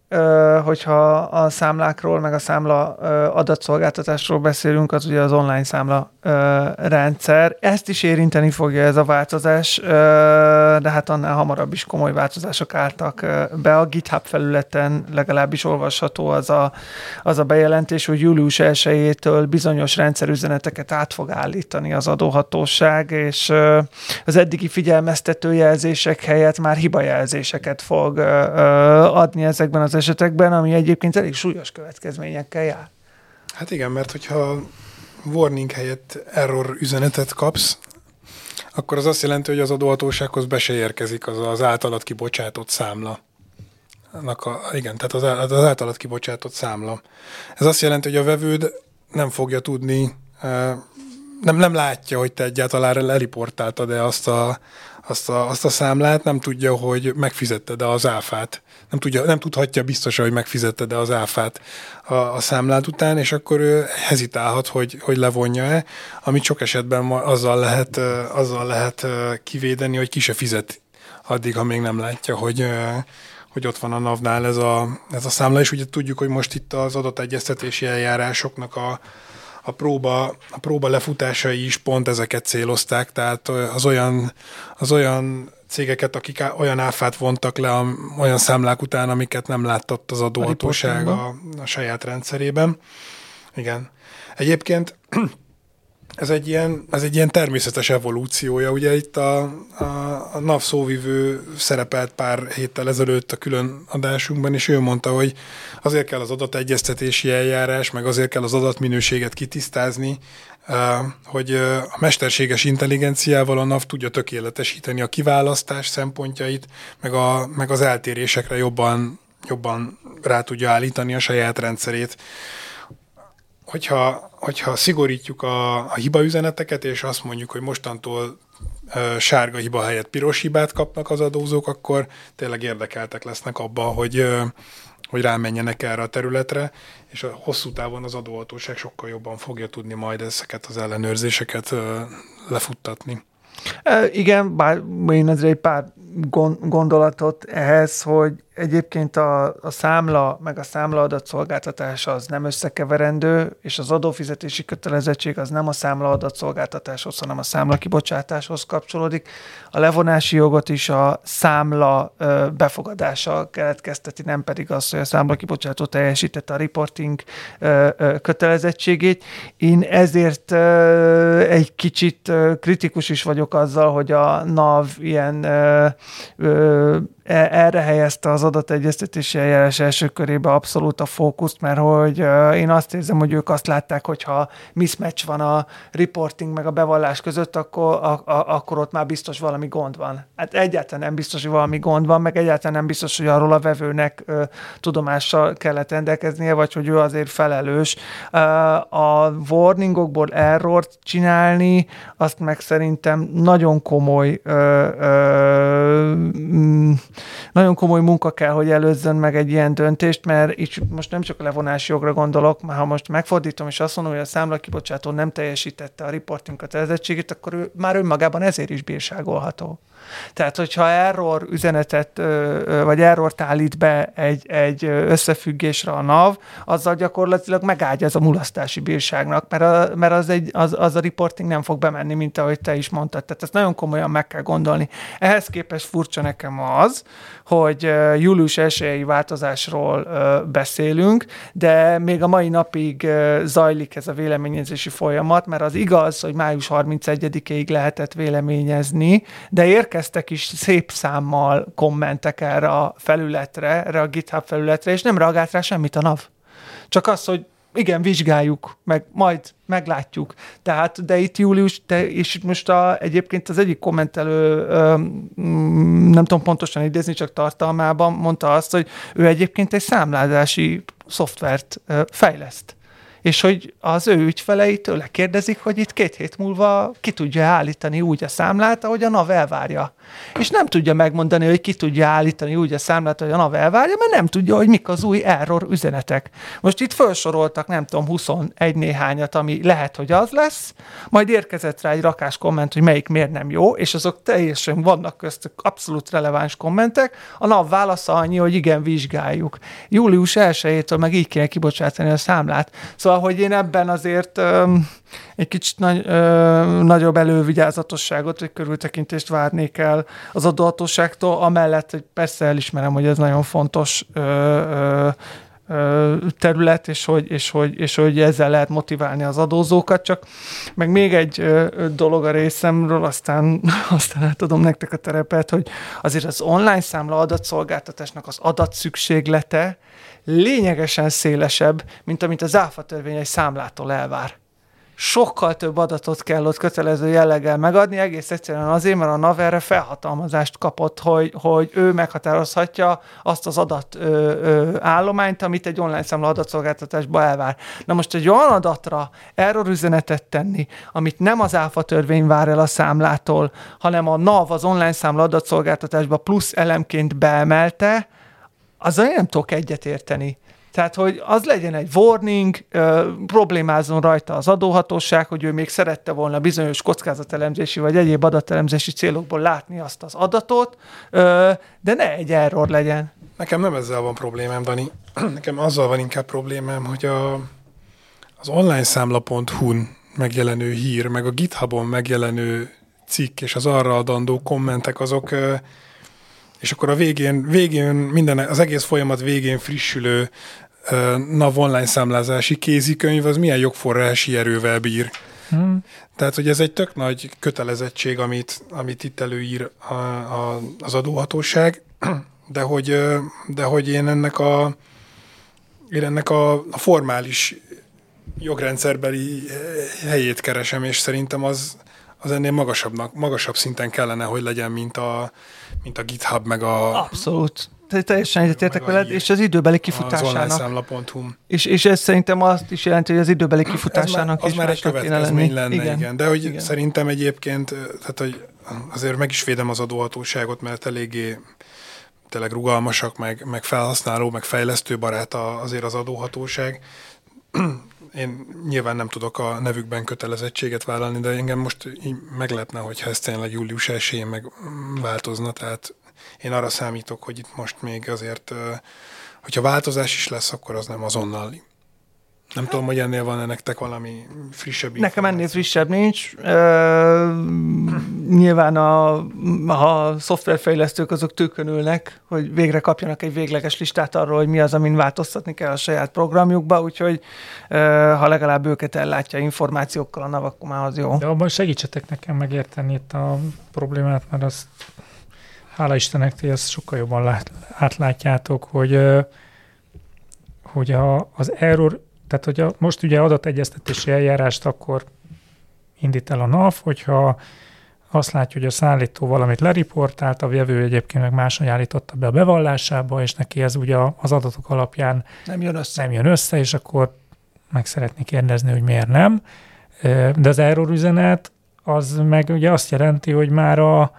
hogyha a számlákról, meg a számla adatszolgáltatásról beszélünk, az ugye az online számla rendszer. Ezt is érinteni fogja ez a változás, de hát annál hamarabb is komoly változások álltak be. A GitHub felületen legalábbis olvasható az a bejelentés, hogy július 1-től bizonyos rendszerüzeneteket át fog állítani az adóhatóság, és az eddigi figyelmeztető jelzések helyett már hibajelzéseket fog adni ezekben az esetekben, ami egyébként elég súlyos következményekkel jár. Hát igen, mert hogyha warning helyett error üzenetet kapsz, akkor az azt jelenti, hogy az adóhatósághoz be se érkezik az általad kibocsátott számla. Igen, tehát az általad kibocsátott számla. Ez azt jelenti, hogy a vevőd nem fogja tudni, nem látja, hogy te egyáltalán leriportáltad-e azt a számlát, nem tudja, hogy megfizetted-e az áfát. Nem tudhatja biztosan, hogy megfizetted-e az áfát a számlád után, és akkor ő hezitálhat, hogy levonja-e, amit sok esetben azzal lehet kivédeni, hogy ki se fizet addig, ha még nem látja, hogy ott van a NAV-nál ez a számla, és ugye tudjuk, hogy most itt az adategyeztetési eljárásoknak a próba lefutásai is pont ezeket célozták, tehát az olyan cégeket, akik olyan áfát vontak le olyan számlák után, amiket nem látott az adóhatóság a saját rendszerében. Igen. Egyébként ez egy ilyen természetes evolúciója. Ugye itt a NAV szóvivő szerepelt pár héttel ezelőtt a külön adásunkban, és ő mondta, hogy azért kell az adategyeztetési eljárás, meg azért kell az adatminőséget kitisztázni, hogy a mesterséges intelligenciával a NAV tudja tökéletesíteni a kiválasztás szempontjait, meg az eltérésekre jobban rá tudja állítani a saját rendszerét. Hogyha szigorítjuk a hibaüzeneteket, és azt mondjuk, hogy mostantól sárga hiba helyett piros hibát kapnak az adózók, akkor tényleg érdekeltek lesznek abban, hogy rámenjenek erre a területre, és a hosszú távon az adóhatóság sokkal jobban fogja tudni majd ezeket az ellenőrzéseket lefuttatni. Igen, bár én ezért egy pár gondolatot ehhez, hogy egyébként a számla, meg a számla adatszolgáltatás az nem összekeverendő, és az adófizetési kötelezettség az nem a számla adatszolgáltatáshoz, hanem a számla kibocsátáshoz kapcsolódik. A levonási jogot is a számla befogadása keletkezteti, nem pedig az, hogy a számla kibocsátó teljesítette a reporting kötelezettségét. Én ezért egy kicsit kritikus is vagyok azzal, hogy a NAV ilyen erre helyezte az adategyeztetési eljárás első körébe abszolút a fókuszt, mert hogy én azt érzem, hogy ők azt látták, hogyha mismatch van a reporting meg a bevallás között, akkor ott már biztos valami gond van. Hát egyáltalán nem biztos, hogy valami gond van, meg egyáltalán nem biztos, hogy arról a vevőnek tudomással kellett rendelkeznie, vagy hogy ő azért felelős. A warningokból errort csinálni, azt meg szerintem nagyon komoly munka kell, hogy előzzön meg egy ilyen döntést, mert itt most nem csak a levonási jogra gondolok, mert ha most megfordítom, és azt mondom, hogy a számlakibocsátó nem teljesítette a reporting kötelezettségét, akkor ő már önmagában ezért is bírságolható. Tehát, hogyha error üzenetet, vagy errort állít be egy összefüggésre a NAV, azzal gyakorlatilag megágyaz a mulasztási bírságnak, mert az a reporting nem fog bemenni, mint ahogy te is mondtad. Tehát ezt nagyon komolyan meg kell gondolni. Ehhez képest furcsa nekem az, hogy július 1-i változásról beszélünk, de még a mai napig zajlik ez a véleményezési folyamat, mert az igaz, hogy május 31-ig lehetett véleményezni, de érkeztek is szép számmal kommentek erre a felületre, erre a GitHub felületre, és nem reagált rá semmit a NAV. Csak az, hogy igen, vizsgáljuk, meg majd meglátjuk. Tehát, de itt július, és most egyébként az egyik kommentelő, nem tudom pontosan idézni, csak tartalmában mondta azt, hogy ő egyébként egy számlázási szoftvert fejleszt. és hogy az ő ügyfelei tőle kérdezik, hogy itt 2 hét múlva ki tudja állítani úgy a számlát, ahogy a NAV elvárja. És nem tudja megmondani, hogy ki tudja állítani úgy a számlát, ahogy a NAV elvárja, mert nem tudja, hogy mik az új error üzenetek. Most itt felsoroltak, nem tudom, 21 néhányat, ami lehet, hogy az lesz, majd érkezett rá egy rakás komment, hogy melyik miért nem jó, és azok teljesen vannak köztük abszolút releváns kommentek. A NAV válasza annyi, hogy igen, vizsgáljuk. Július 1-től meg így kéne kibocsátani a számlát. Szóval, hogy én ebben azért egy kicsit nagyobb elővigyázatosságot, vagy körültekintést várnék el az adóhatóságtól, amellett, hogy persze elismerem, hogy ez nagyon fontos terület, és hogy ezzel lehet motiválni az adózókat, csak meg még egy dolog a részemről, aztán átadom nektek a terepet, hogy azért az online számla adatszolgáltatásnak az adatszükséglete lényegesen szélesebb, mint amit az ÁFA törvény egy számlától elvár. Sokkal több adatot kell ott kötelező jelleggel megadni, egész egyszerűen azért, mert a NAV erre felhatalmazást kapott, hogy ő meghatározhatja azt az adatállományt, amit egy online számla adatszolgáltatásba elvár. Na most egy olyan adatra error üzenetet tenni, amit nem az ÁFA törvény vár el a számlától, hanem a NAV az online számla adatszolgáltatásba plusz elemként beemelte, azzal én nem tudok egyetérteni. Tehát, hogy az legyen egy warning, problémázzon rajta az adóhatóság, hogy ő még szerette volna bizonyos kockázatelemzési vagy egyéb adatelemzési célokból látni azt az adatot, de ne egy error legyen. Nekem nem ezzel van problémám, Dani. Nekem azzal van inkább problémám, hogy az onlineszámla.hu-n megjelenő hír, meg a GitHubon megjelenő cikk és az arra adandó kommentek, azok, és akkor a végén minden, az egész folyamat végén frissülő NAV online számlázási kézikönyv, az milyen jogforrási erővel bír. Tehát, hogy ez egy tök nagy kötelezettség, amit itt előír az adóhatóság, de hogy én ennek a formális jogrendszerbeli helyét keresem, és szerintem az ennél magasabb szinten kellene, hogy legyen, mint a GitHub, meg a... Abszolút. Teljesen egyetértek veled, és az időbeli kifutásának. Az onlineszámla.hu. És ez szerintem azt is jelenti, hogy az időbeli kifutásának az már egy következmény lenne, igen. De hogy igen. Szerintem egyébként, tehát hogy azért meg is védem az adóhatóságot, mert eléggé tényleg rugalmasak, meg felhasználó, meg fejlesztő barát azért az adóhatóság. Én nyilván nem tudok a nevükben kötelezettséget vállalni, de engem most így meglepne, hogyha ez tényleg július 1-én megváltozna, tehát én arra számítok, hogy itt most még azért, hogyha változás is lesz, akkor az nem azonnal. Nem tudom, hogy ennél van nektek valami frissebb információ. Nekem ennél frissebb nincs. Nyilván a szoftverfejlesztők azok tűkönülnek, hogy végre kapjanak egy végleges listát arról, hogy mi az, amin változtatni kell a saját programjukba, úgyhogy ha legalább őket ellátja információkkal a NAV, akkor már az jó. De abban segítsetek nekem megérteni itt a problémát, mert azt hála Istennek, ti ezt sokkal jobban átlátjátok, hogy az error, tehát hogy most ugye adategyeztetési eljárást akkor indít el a NAV, hogyha azt látja, hogy a szállító valamit leriportált, a vevő egyébként meg máshogy állította be a bevallásába, és neki ez ugye az adatok alapján nem jön össze, és akkor meg szeretné kérdezni, hogy miért nem. De az error üzenet az meg ugye azt jelenti, hogy már a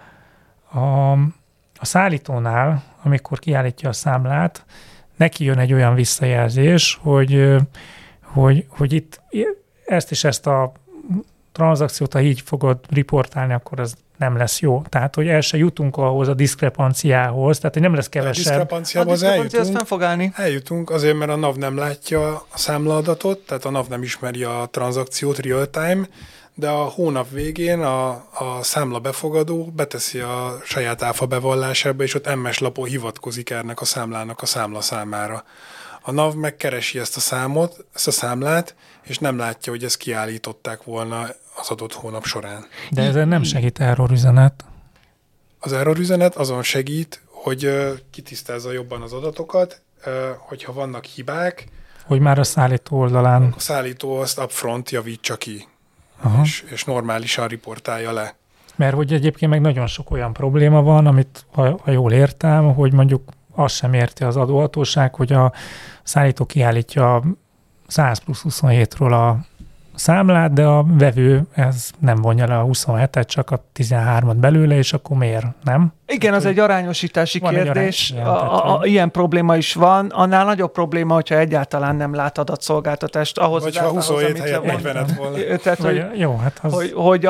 szállítónál, amikor kiállítja a számlát, neki jön egy olyan visszajelzés, hogy itt ezt és ezt a tranzakciót, ha így fogod riportálni, akkor az nem lesz jó. Tehát, hogy el se jutunk ahhoz a diszkrepanciához, tehát, hogy nem lesz kevesebb. A diszkrepanciához eljutunk, azért, mert a NAV nem látja a számlaadatot, tehát a NAV nem ismeri a tranzakciót real-time, de a hónap végén a számla befogadó beteszi a saját áfa bevallásába, és ott MS lapon hivatkozik ennek a számlának a számlaszámára. A NAV megkeresi ezt a számlát, és nem látja, hogy ezt kiállították volna az adott hónap során. De ezen nem segít error üzenet. Az error üzenet azon segít, hogy kitisztázza jobban az adatokat, hogyha vannak hibák. Hogy már a szállító oldalán. A szállító azt upfront javítsa ki, és normálisan riportálja le. Mert hogy egyébként meg nagyon sok olyan probléma van, amit, ha jól értem, hogy mondjuk azt sem érti az adóhatóság, hogy a szállító kiállítja 100 plusz 27-ről a számlát, de a vevő ez nem vonja le a 27-et, csak a 13-at belőle, és akkor miért, nem? Igen, az egy arányosítási kérdés. Ilyen probléma is van. Annál nagyobb probléma, hogyha egyáltalán nem lát adatszolgáltatást. Ahhoz vagy ha 27 helyett 40-et volna. Tehát, hogy, jó, hát az... hogy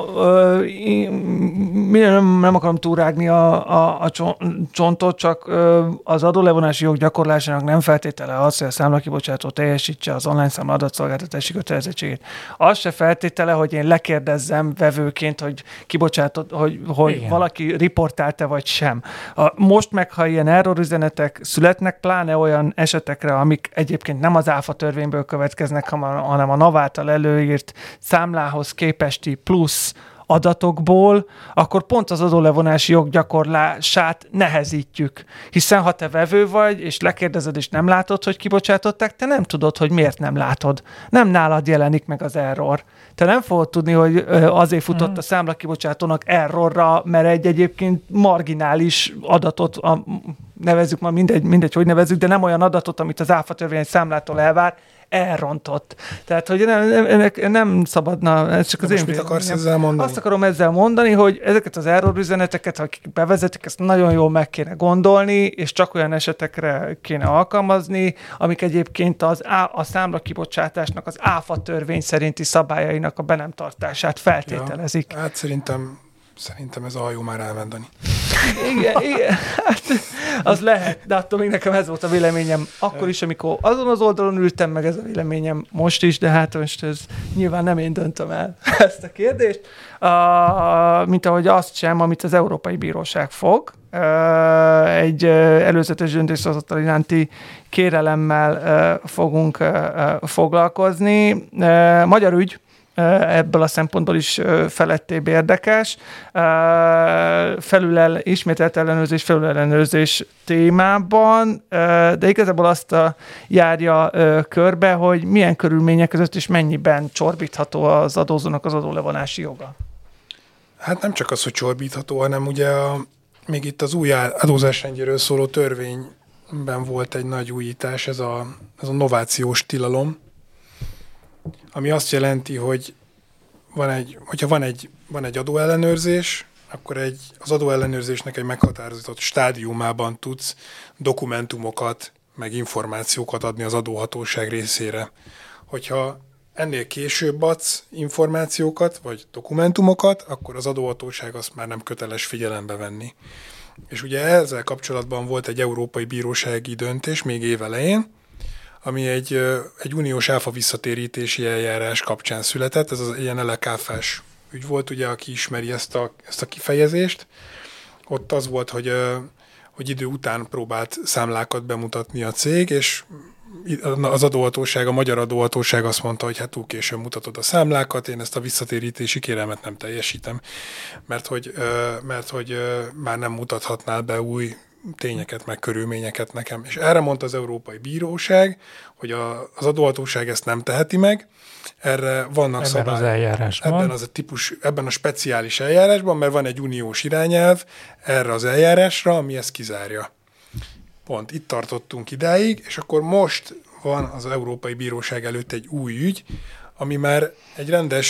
nem akarom túlrágni a csontot, csak az adólevonási jog gyakorlásának nem feltétele az, hogy a számlakibocsátó teljesítse az online számla adatszolgáltatási kötelezettségét. Az se feltétele, hogy én lekérdezzem vevőként, hogy kibocsátott, hogy valaki riportált vagy sem. Most meg, ha ilyen error üzenetek születnek, pláne olyan esetekre, amik egyébként nem az ÁFA törvényből következnek, hanem a NAV által előírt számlához képesti plusz adatokból, akkor pont az adólevonási jog gyakorlását nehezítjük. Hiszen ha te vevő vagy, és lekérdezed, és nem látod, hogy kibocsátották, te nem tudod, hogy miért nem látod. Nem nálad jelenik meg az error. Te nem fogod tudni, hogy azért futott a számlakibocsátónak errorra, mert egy egyébként marginális adatot, nevezzük ma mindegy, hogy nevezzük, de nem olyan adatot, amit az ÁFA törvény számlától elvár, elrontott. Tehát, hogy nem szabadna, ez csak az én mit akarsz ezzel mondani? Azt akarom ezzel mondani, hogy ezeket az error üzeneteket, ha bevezetik, ezt nagyon jól meg kéne gondolni, és csak olyan esetekre kéne alkalmazni, amik egyébként a számlakibocsátásnak az ÁFA törvény szerinti szabályainak a be nem tartását feltételezik. Ja, hát Szerintem ez a hajó már elmendani. Igen, hát az lehet, de attól még nekem ez volt a véleményem akkor is, amikor azon az oldalon ültem, meg ez a véleményem most is, de hát most ez nyilván nem én döntöm el ezt a kérdést, mint ahogy azt sem, amit az Európai Bíróság fog. Egy előzetes döntéshozatal iránti kérelemmel fogunk foglalkozni. Magyar ügy, ebből a szempontból is felettébb érdekes. Ismételt ellenőrzés, felülellenőrzés témában, de igazából azt járja körbe, hogy milyen körülmények között és mennyiben csorbítható az adózónak az adólevonási joga. Hát nem csak az, hogy csorbítható, hanem ugye még itt az új adózásrendjéről szóló törvényben volt egy nagy újítás, ez a novációs tilalom, ami azt jelenti, hogy hogyha van egy adóellenőrzés, akkor az adóellenőrzésnek egy meghatározott stádiumában tudsz dokumentumokat, meg információkat adni az adóhatóság részére. Hogyha ennél később adsz információkat, vagy dokumentumokat, akkor az adóhatóság azt már nem köteles figyelembe venni. És ugye ezzel kapcsolatban volt egy európai bírósági döntés még évelején, ami egy uniós áfa visszatérítési eljárás kapcsán született. Ez az ilyen LKF-s ügy volt, ugye, aki ismeri ezt a kifejezést. Ott az volt, hogy idő után próbált számlákat bemutatni a cég, és az adóhatóság, a magyar adóhatóság azt mondta, hogy hát túl későn mutatod a számlákat, én ezt a visszatérítési kérelmet nem teljesítem, mert hogy már nem mutathatnál be új tényeket, meg körülményeket nekem. És erre mondta az Európai Bíróság, hogy az adóhatóság ezt nem teheti meg, erre vannak szabályok. Ebben az eljárásban. Ebben a speciális eljárásban, mert van egy uniós irányelv erre az eljárásra, ami ezt kizárja. Pont itt tartottunk idáig, és akkor most van az Európai Bíróság előtt egy új ügy, ami már egy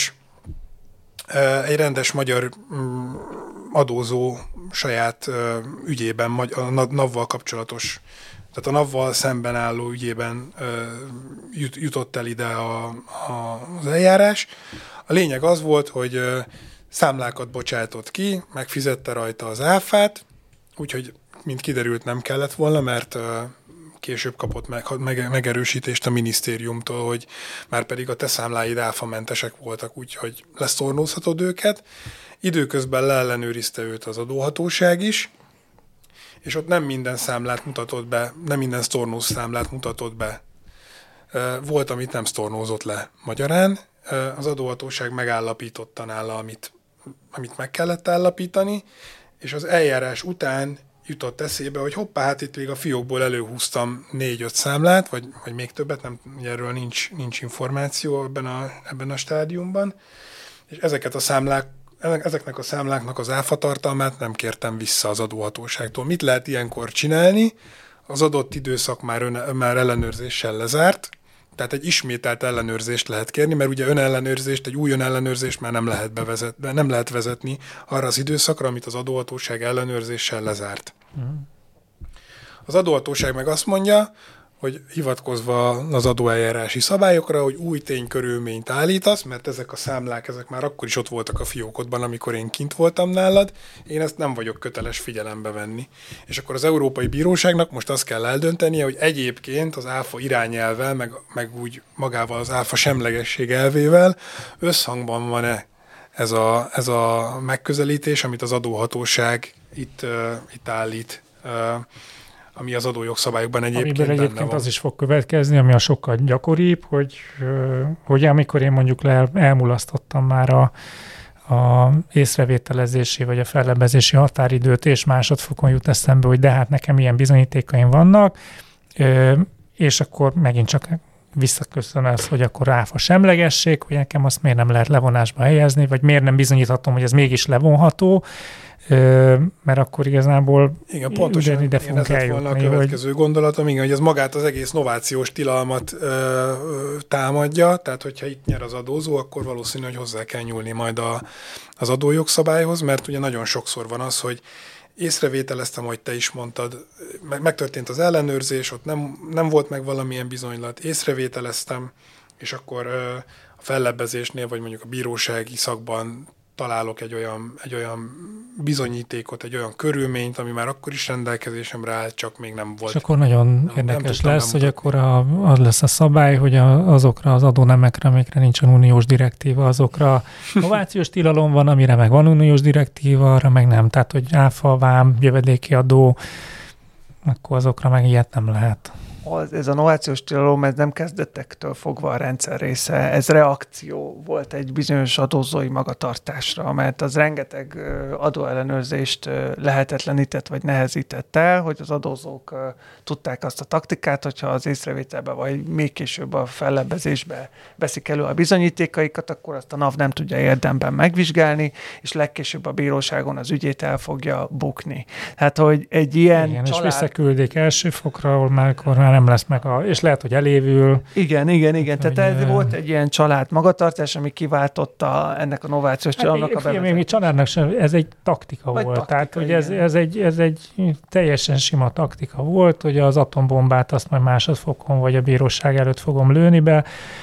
rendes magyar adózó saját ügyében, a NAV-val kapcsolatos, tehát a NAV-val szemben álló ügyében jutott el ide az eljárás. A lényeg az volt, hogy számlákat bocsátott ki, megfizette rajta az áfát, úgyhogy mint kiderült nem kellett volna, mert később kapott megerősítést a minisztériumtól, hogy már pedig a te számláid áfamentesek voltak, úgyhogy lesztornózhatod őket. Időközben leellenőrizte őt az adóhatóság is, és ott nem minden számlát mutatott be, nem minden sztornós számlát mutatott be. Volt, amit nem sztornózott le. Magyarán az adóhatóság megállapította nála, amit meg kellett állapítani, és az eljárás után jutott eszébe, hogy hoppá, hát itt még a fiókból előhúztam 4-5 számlát, vagy még többet, nem, erről nincs információ ebben a stádiumban, és ezeknek a számláknak az áfa tartalmát nem kértem vissza az adóhatóságtól. Mit lehet ilyenkor csinálni? Az adott időszak már ellenőrzéssel lezárt, Tehát egy ismételt ellenőrzést lehet kérni, mert ugye egy új önellenőrzést már nem lehet vezetni arra az időszakra, amit az adóhatóság ellenőrzéssel lezárt. Az adóhatóság meg azt mondja, hogy hivatkozva az adóeljárási szabályokra, hogy új ténykörülményt állítasz, mert ezek a számlák, ezek már akkor is ott voltak a fiókodban, amikor én kint voltam nálad, én ezt nem vagyok köteles figyelembe venni. És akkor az Európai Bíróságnak most azt kell eldöntenie, hogy egyébként az ÁFA irányelvvel, meg úgy magával az ÁFA semlegesség elvével összhangban van-e ez a megközelítés, amit az adóhatóság itt állít, ami az adójogszabályokban egyébként van. Az is fog következni, ami a sokkal gyakoribb, hogy amikor én mondjuk elmulasztottam már a észrevételezési vagy a fellebbezési határidőt, és másodfokon jut eszembe, hogy de hát nekem ilyen bizonyítékaim vannak, és akkor megint csak visszaköszön az, hogy akkor áfa semlegesség, hogy nekem azt miért nem lehet levonásba helyezni, vagy miért nem bizonyíthatom, hogy ez mégis levonható, mert akkor igazából igen, pontosan ide fogunk eljutni. Volna a következő gondolatom, igen, hogy ez magát az egész novációs tilalmat támadja, tehát hogyha itt nyer az adózó, akkor valószínű, hogy hozzá kell nyúlni majd az adójogszabályhoz, mert ugye nagyon sokszor van az, hogy észrevételeztem, hogy te is mondtad, megtörtént az ellenőrzés, ott nem volt meg valamilyen bizonylat, észrevételeztem, és akkor a fellebbezésnél, vagy mondjuk a bírósági szakban találok egy olyan bizonyítékot, egy olyan körülményt, ami már akkor is rendelkezésemre állt, csak még nem volt. És akkor nagyon érdekes lesz, hogy akkor az lesz a szabály, hogy azokra az adónemekre, amikre nincsen uniós direktíva, azokra novációs tilalom van, amire meg van uniós direktíva, arra meg nem. Tehát, hogy áfa, vám, jövedéki adó, akkor azokra meg ilyet nem lehet. Ez a novációs tilalom, ez nem kezdetektől fogva a rendszer része, ez reakció volt egy bizonyos adózói magatartásra, mert az rengeteg adóellenőrzést lehetetlenített vagy nehezített el, hogy az adózók tudták azt a taktikát, hogyha az észrevételbe vagy még később a fellebbezésbe veszik elő a bizonyítékaikat, akkor azt a NAV nem tudja érdemben megvizsgálni, és legkésőbb a bíróságon az ügyét el fogja bukni. Hát, hogy egy ilyen igen, és visszaküldik első fokra, ahol már nem lesz meg, és lehet, hogy elévül. Igen. Tehát ez volt egy ilyen család magatartás, ami kiváltotta ennek a novációs tilalomnak a bevezetését. Még családnak sem, ez egy taktika vagy volt. Tehát, hogy ez egy teljesen sima taktika volt, hogy az atombombát azt majd másodfokon, vagy a bíróság előtt fogom lőni be.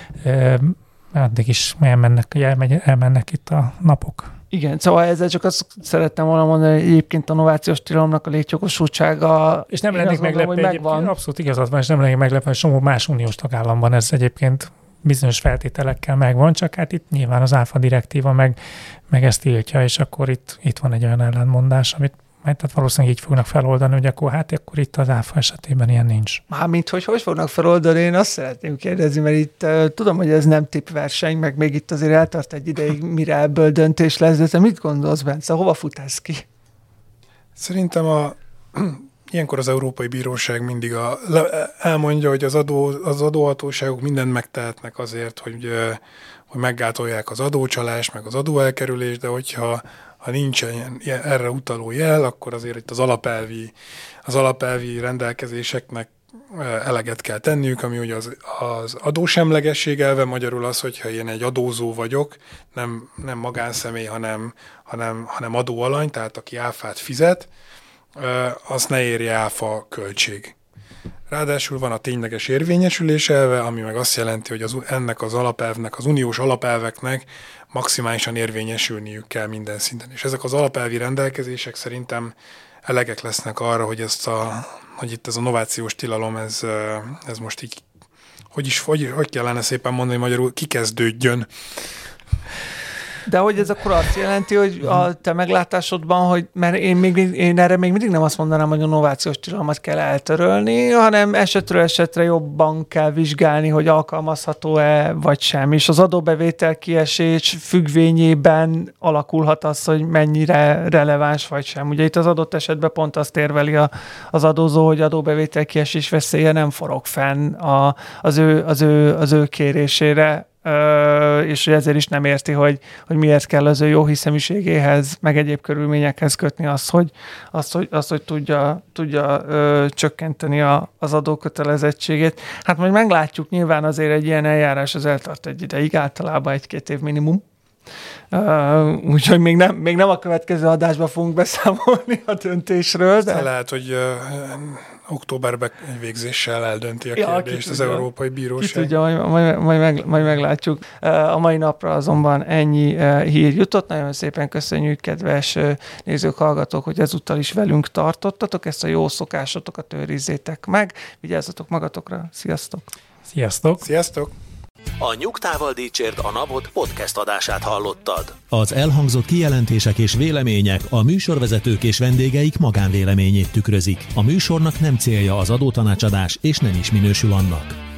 Addig is elmennek itt a napok. Igen, szóval ezzel csak azt szerettem volna mondani, hogy egyébként a novációs tilalomnak a létjogosultsága... És nem lennék meglepve, abszolút igazad van, és nem lennék meglepve, hogy somó más uniós tagállamban ez egyébként bizonyos feltételekkel megvan, csak hát itt nyilván az ÁFA direktíva meg ezt tiltja, és akkor itt van egy olyan ellentmondás, amit tehát valószínűleg így fognak feloldani, hogy akkor itt az ÁFA esetében ilyen nincs. Mármint, hogy fognak feloldani, én azt szeretném kérdezni, mert itt tudom, hogy ez nem tippverseny, meg még itt azért eltart egy ideig, mire ebből döntés lesz, de te mit gondolsz, Bence? Hova futálsz ki? Szerintem ilyenkor az Európai Bíróság mindig elmondja, hogy az adóhatóságok mindent megtehetnek azért, hogy meggátolják az adócsalást, meg az adóelkerülést, de hogyha nincs erre utaló jel, akkor azért itt az alapelvi rendelkezéseknek eleget kell tenniük, ami ugye az adósemlegesség elve, magyarul az, hogyha én egy adózó vagyok, nem magánszemély, hanem adóalany, tehát aki áfát fizet, azt ne érje áfa költség. Ráadásul van a tényleges érvényesülés elve, ami meg azt jelenti, hogy ennek az alapelvnek, az uniós alapelveknek maximálisan érvényesülniük kell minden szinten. És ezek az alapelvi rendelkezések szerintem elegek lesznek arra, hogy hogy itt ez a novációs tilalom, ez most így, hogy kellene szépen mondani magyarul, kikezdődjön. De hogy ez akkor azt jelenti, hogy a te meglátásodban, hogy mert én erre még mindig nem azt mondanám, hogy a novációs tilalmat kell eltörölni, hanem esetről esetre jobban kell vizsgálni, hogy alkalmazható-e vagy sem. És az adóbevétel kiesés függvényében alakulhat az, hogy mennyire releváns vagy sem. Ugye itt az adott esetben pont azt érveli az adózó, hogy adóbevétel kiesés veszélye nem forog fenn az ő kérésére, és ezért is nem érti, hogy miért kell az ő jó hiszeműségéhez, meg egyéb körülményekhez kötni hogy tudja csökkenteni az adókötelezettségét. Hát majd meglátjuk, nyilván azért egy ilyen eljárás az eltart egy ideig, általában 1-2 év minimum. Úgyhogy még nem a következő adásban fogunk beszámolni a döntésről. De lehet, hogy októberben egy végzéssel eldönti a kérdést az Európai Bíróság. Ki tudja, majd meglátjuk. A mai napra azonban ennyi hír jutott. Nagyon szépen köszönjük, kedves nézők, hallgatók, hogy ezúttal is velünk tartottatok. Ezt a jó szokásotokat őrizzétek meg. Vigyázzatok magatokra. Sziasztok! Sziasztok! Sziasztok! A Nyugtával Dicsérd a Napot podcast adását hallottad. Az elhangzott kijelentések és vélemények a műsorvezetők és vendégeik magánvéleményét tükrözik. A műsornak nem célja az adótanácsadás, és nem is minősül annak.